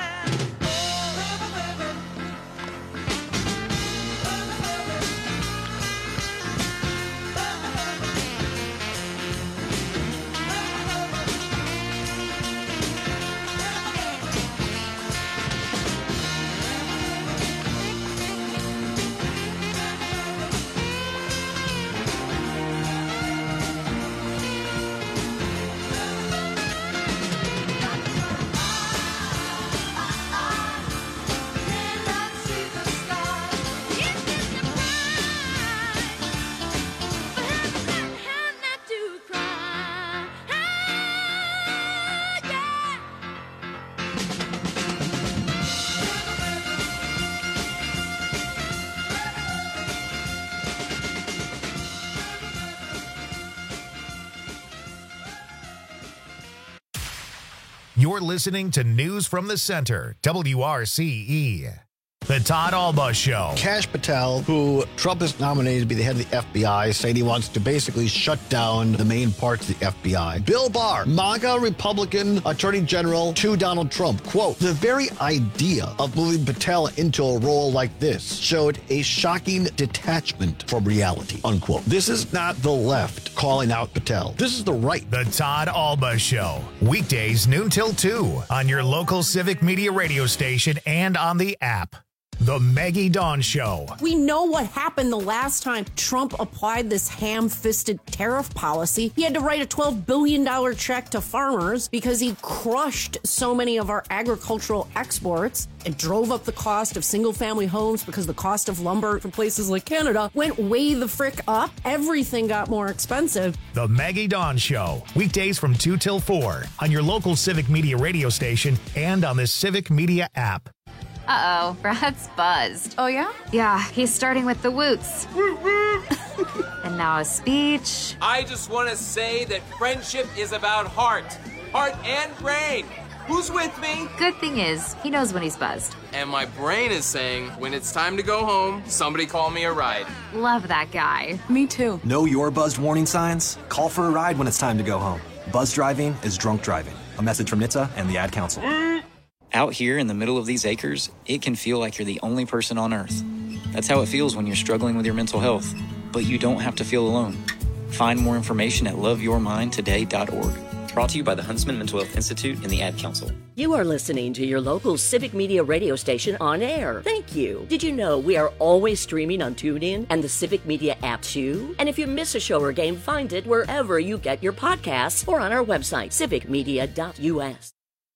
You're listening to News from the Center, W R C E. The Todd Alba Show. Kash Patel, who Trump has nominated to be the head of the F B I, saying he wants to basically shut down the main parts of the F B I. Bill Barr, MAGA Republican Attorney General to Donald Trump, quote, the very idea of moving Patel into a role like this showed a shocking detachment from reality, unquote. This is not the left calling out Patel. This is the right. The Todd Alba Show. Weekdays noon till two on your local Civic Media radio station and on the app. The Maggie Dawn Show. We know what happened the last time Trump applied this ham-fisted tariff policy. He had to write a twelve billion dollars check to farmers because he crushed so many of our agricultural exports and drove up the cost of single-family homes because the cost of lumber from places like Canada went way the frick up. Everything got more expensive. The Maggie Dawn Show. Weekdays from two till four on your local Civic Media radio station and on the Civic Media app. Uh-oh, Brad's buzzed. Oh, yeah? Yeah, he's starting with the woots. And now a speech. I just want to say that friendship is about heart. Heart and brain. Who's with me? Good thing is, he knows when he's buzzed. And my brain is saying, when it's time to go home, somebody call me a ride. Love that guy. Me too. Know your buzzed warning signs? Call for a ride when it's time to go home. Buzz driving is drunk driving. A message from N H T S A and the Ad Council. Out here in the middle of these acres, it can feel like you're the only person on Earth. That's how it feels when you're struggling with your mental health. But you don't have to feel alone. Find more information at love your mind today dot org. Brought to you by the Huntsman Mental Health Institute and the Ad Council. You are listening to your local Civic Media radio station on air. Thank you. Did you know we are always streaming on TuneIn and the Civic Media app too? And if you miss a show or game, find it wherever you get your podcasts or on our website, civic media dot u s.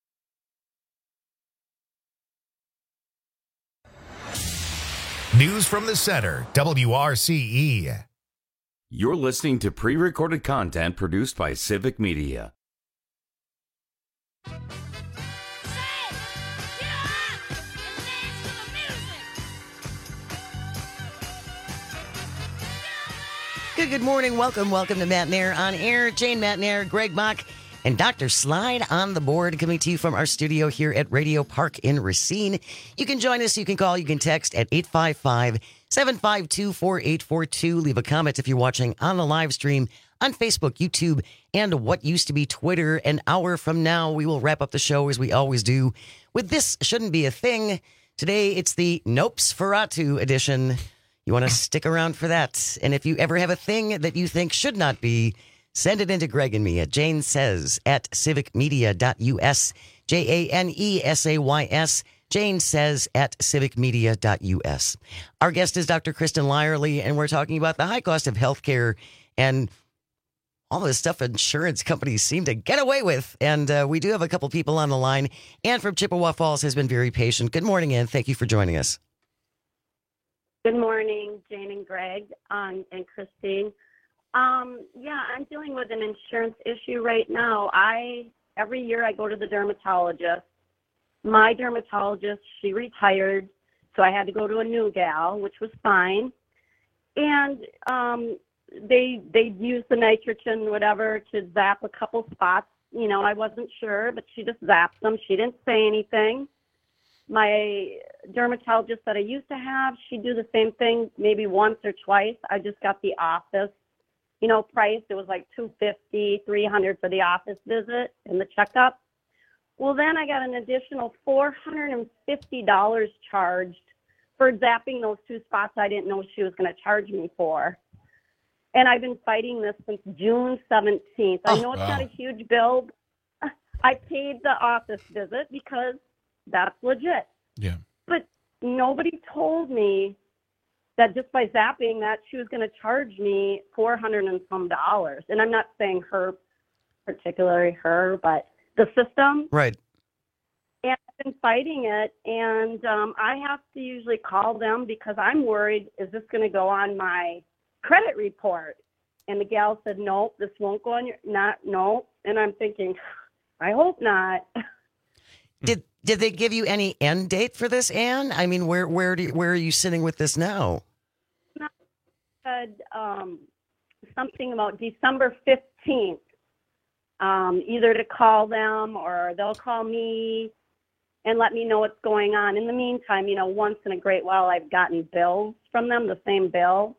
News from the Center, W R C E. You're listening to pre-recorded content produced by Civic Media. Good, good morning. Welcome, welcome to Matt Nair on Air. Jane Matt Nair, Greg Bach, and Doctor Slide on the board, coming to you from our studio here at Radio Park in Racine. You can join us, you can call, you can text at eight five five, seven five two, four eight four two. Leave a comment if you're watching on the live stream on Facebook, YouTube, and what used to be Twitter. An hour from now, we will wrap up the show as we always do with This Shouldn't Be a Thing. Today, it's the Nopes Ferratu edition. You want to stick around for that. And if you ever have a thing that you think should not be, send it into Greg and me at Jane Says at civic media dot u s. J A N E S A Y S. Jane Says at civic media dot u s. Our guest is Doctor Kristen Lyerly, and we're talking about the high cost of health care and all this stuff insurance companies seem to get away with. And uh, we do have a couple people on the line. Ann from Chippewa Falls has been very patient. Good morning, Ann. Thank you for joining us. Good morning, Jane and Greg um, and Christine. Um, yeah, I'm dealing with an insurance issue right now. I every year I go to the dermatologist. My dermatologist, she retired, so I had to go to a new gal, which was fine. And um, they they used the nitrogen, whatever, to zap a couple spots. You know, I wasn't sure, but she just zapped them. She didn't say anything. My dermatologist that I used to have, she'd do the same thing maybe once or twice. I just got the office, you know, price. It was like two hundred fifty dollars, three hundred dollars for the office visit and the checkup. Well, then I got an additional four hundred fifty dollars charged for zapping those two spots I didn't know she was going to charge me for. And I've been fighting this since June seventeenth. I know it's wow. not a huge bill. I paid the office visit because that's legit. Yeah. But nobody told me that just by zapping that she was going to charge me four hundred and some dollars. And I'm not saying her, particularly her, but the system. Right. And I've been fighting it, and um, I have to usually call them because I'm worried, is this going to go on my credit report? And the gal said, no, this won't go on your, not, no. And I'm thinking, I hope not. Did did they give you any end date for this, Ann? I mean, where where do you, where are you sitting with this now? Said um, something about December fifteenth. um, either to call them or they'll call me and let me know what's going on. In the meantime, you know, once in a great while, I've gotten bills from them, the same bill.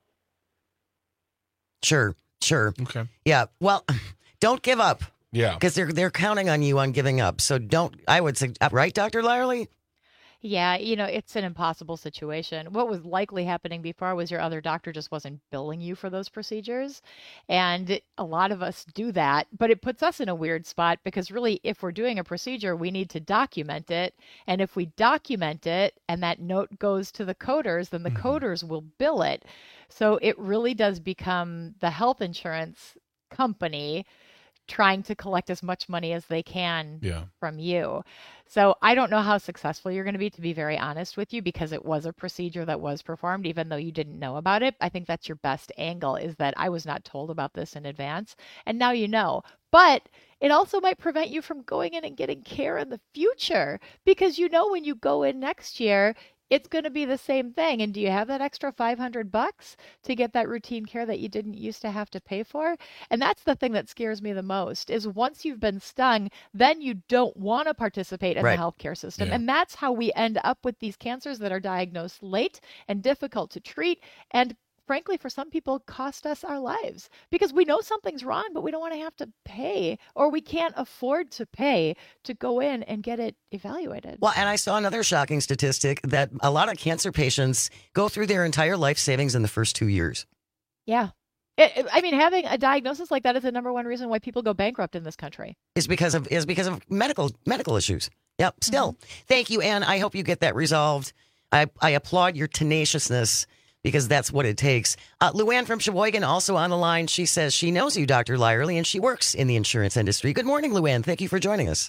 Sure, sure. Okay. Yeah. Well, don't give up. Yeah. Because they're they're counting on you on giving up. So don't. I would say, right, Doctor Lyerly? Yeah, you know, it's an impossible situation. What was likely happening before was your other doctor just wasn't billing you for those procedures. And a lot of us do that, but it puts us in a weird spot because really, if we're doing a procedure, we need to document it. And if we document it and that note goes to the coders, then the mm-hmm. coders will bill it. So it really does become the health insurance company trying to collect as much money as they can yeah. from you. So I don't know how successful you're going to be, to be very honest with you, because it was a procedure that was performed, even though you didn't know about it. I think that's your best angle, is that I was not told about this in advance, and now you know. But it also might prevent you from going in and getting care in the future, because you know when you go in next year, it's going to be the same thing. And do you have that extra five hundred bucks to get that routine care that you didn't used to have to pay for? And that's the thing that scares me the most, is once you've been stung, then you don't want to participate in right. the healthcare system. Yeah. And that's how we end up with these cancers that are diagnosed late and difficult to treat, and frankly, for some people, cost us our lives, because we know something's wrong, but we don't want to have to pay, or we can't afford to pay to go in and get it evaluated. Well, and I saw another shocking statistic that a lot of cancer patients go through their entire life savings in the first two years. Yeah. It, it, I mean, having a diagnosis like that is the number one reason why people go bankrupt in this country. Is because of is because of medical medical issues. Yep. Still, mm-hmm. Thank you, Ann. I hope you get that resolved. I, I applaud your tenaciousness, because that's what it takes. Uh, Luann from Sheboygan also on the line. She says she knows you, Doctor Lyerly, and she works in the insurance industry. Good morning, Luann. Thank you for joining us.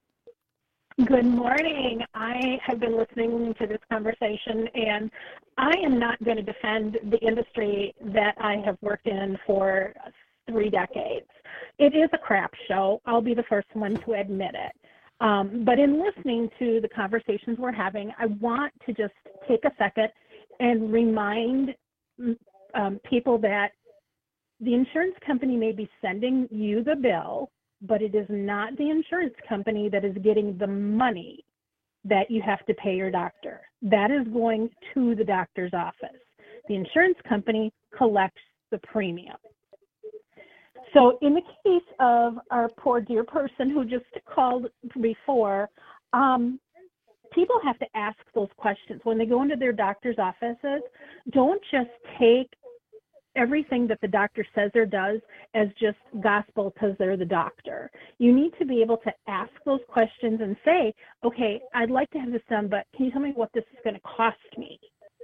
Good morning. I have been listening to this conversation, and I am not going to defend the industry that I have worked in for three decades. It is a crap show. I'll be the first one to admit it. Um, but in listening to the conversations we're having, I want to just take a second and remind um, people that the insurance company may be sending you the bill, but it is not the insurance company that is getting the money that you have to pay your doctor. That is going to the doctor's office. The insurance company collects the premium. So in the case of our poor dear person who just called before, um, people have to ask those questions when they go into their doctor's offices. Don't just take everything that the doctor says or does as just gospel because they're the doctor. You need to be able to ask those questions and say, okay, I'd like to have this done, but can you tell me what this is going to cost me?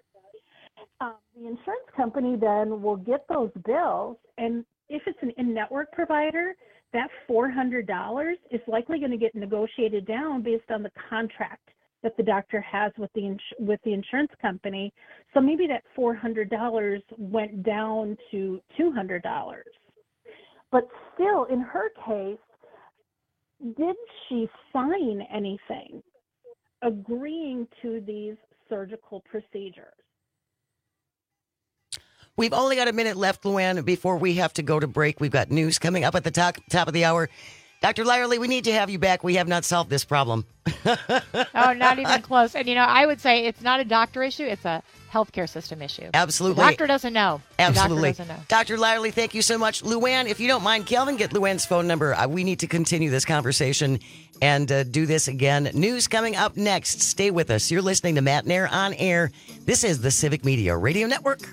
Um, the insurance company then will get those bills, and if it's an in-network provider, that four hundred dollars is likely going to get negotiated down based on the contract that the doctor has with the ins- with the insurance company. So maybe that four hundred dollars went down to two hundred dollars. But still, in her case, did she sign anything agreeing to these surgical procedures? We've only got a minute left, Luann, before we have to go to break. We've got news coming up at the top, top of the hour. Doctor Lyerly, we need to have you back. We have not solved this problem. Oh, not even close. And, you know, I would say it's not a doctor issue. It's a healthcare system issue. Absolutely. The doctor doesn't know. Absolutely. The doctor doesn't know. Doctor Lyerly, thank you so much. Luann, if you don't mind, Kelvin, get Luann's phone number. Uh, we need to continue this conversation and uh, do this again. News coming up next. Stay with us. You're listening to Matt Nair on Air. This is the Civic Media Radio Network.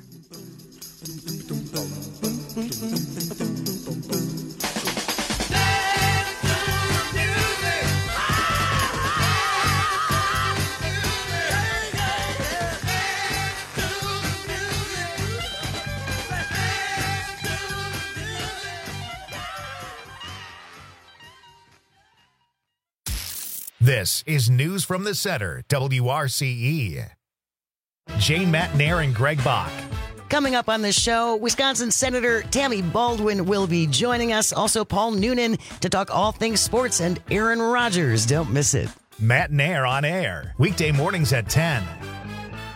This is News from the Center, W R C E. Jane Matt Nair and Greg Bach. Coming up on the show, Wisconsin Senator Tammy Baldwin will be joining us. Also, Paul Noonan to talk all things sports, and Aaron Rodgers. Don't miss it. Matt Nair on Air, weekday mornings at ten.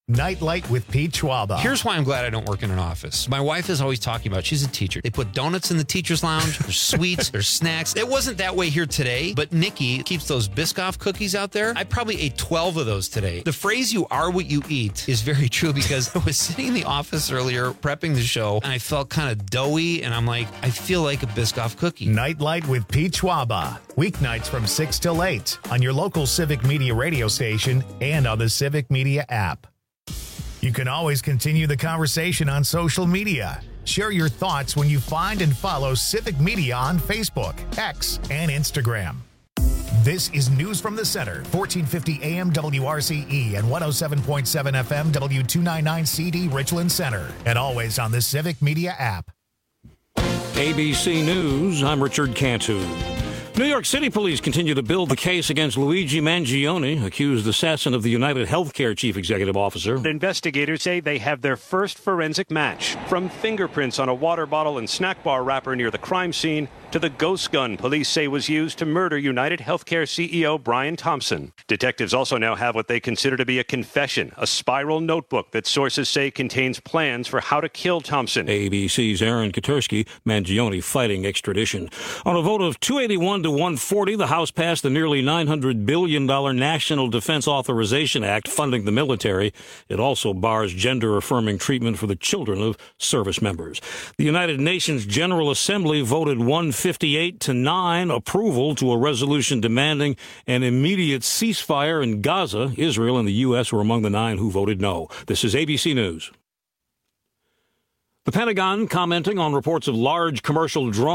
Nightlight with Pete Schwaba. Here's why I'm glad I don't work in an office. My wife is always talking about, she's a teacher. They put donuts in the teacher's lounge. There's sweets. There's snacks. It wasn't that way here today, but Nikki keeps those Biscoff cookies out there. I probably ate twelve of those today. The phrase, you are what you eat, is very true because I was sitting in the office earlier prepping the show, and I felt kind of doughy, and I'm like, I feel like a Biscoff cookie. Nightlight with Pete Schwaba. Weeknights from six till eight on your local Civic Media radio station and on the Civic Media app. You can always continue the conversation on social media. Share your thoughts when you find and follow Civic Media on Facebook, X, and Instagram. This is News from the Center, fourteen fifty A M W R C E and one oh seven point seven F M W two ninety-nine C D Richland Center, and always on the Civic Media app. A B C News, I'm Richard Cantu. New York City police continue to build the case against Luigi Mangione, accused assassin of the United Healthcare chief executive officer. Investigators say they have their first forensic match, from fingerprints on a water bottle and snack bar wrapper near the crime scene to the ghost gun police say was used to murder United Healthcare C E O Brian Thompson. Detectives also now have what they consider to be a confession, a spiral notebook that sources say contains plans for how to kill Thompson. A B C's Aaron Katersky, Mangione fighting extradition. On a vote of two eighty-one to one forty, the House passed the nearly nine hundred billion dollars National Defense Authorization Act funding the military. It also bars gender-affirming treatment for the children of service members. The United Nations General Assembly voted one fifty-eight to nine approval to a resolution demanding an immediate ceasefire in Gaza. Israel and the U S were among the nine who voted no. This is A B C News. The Pentagon commenting on reports of large commercial drones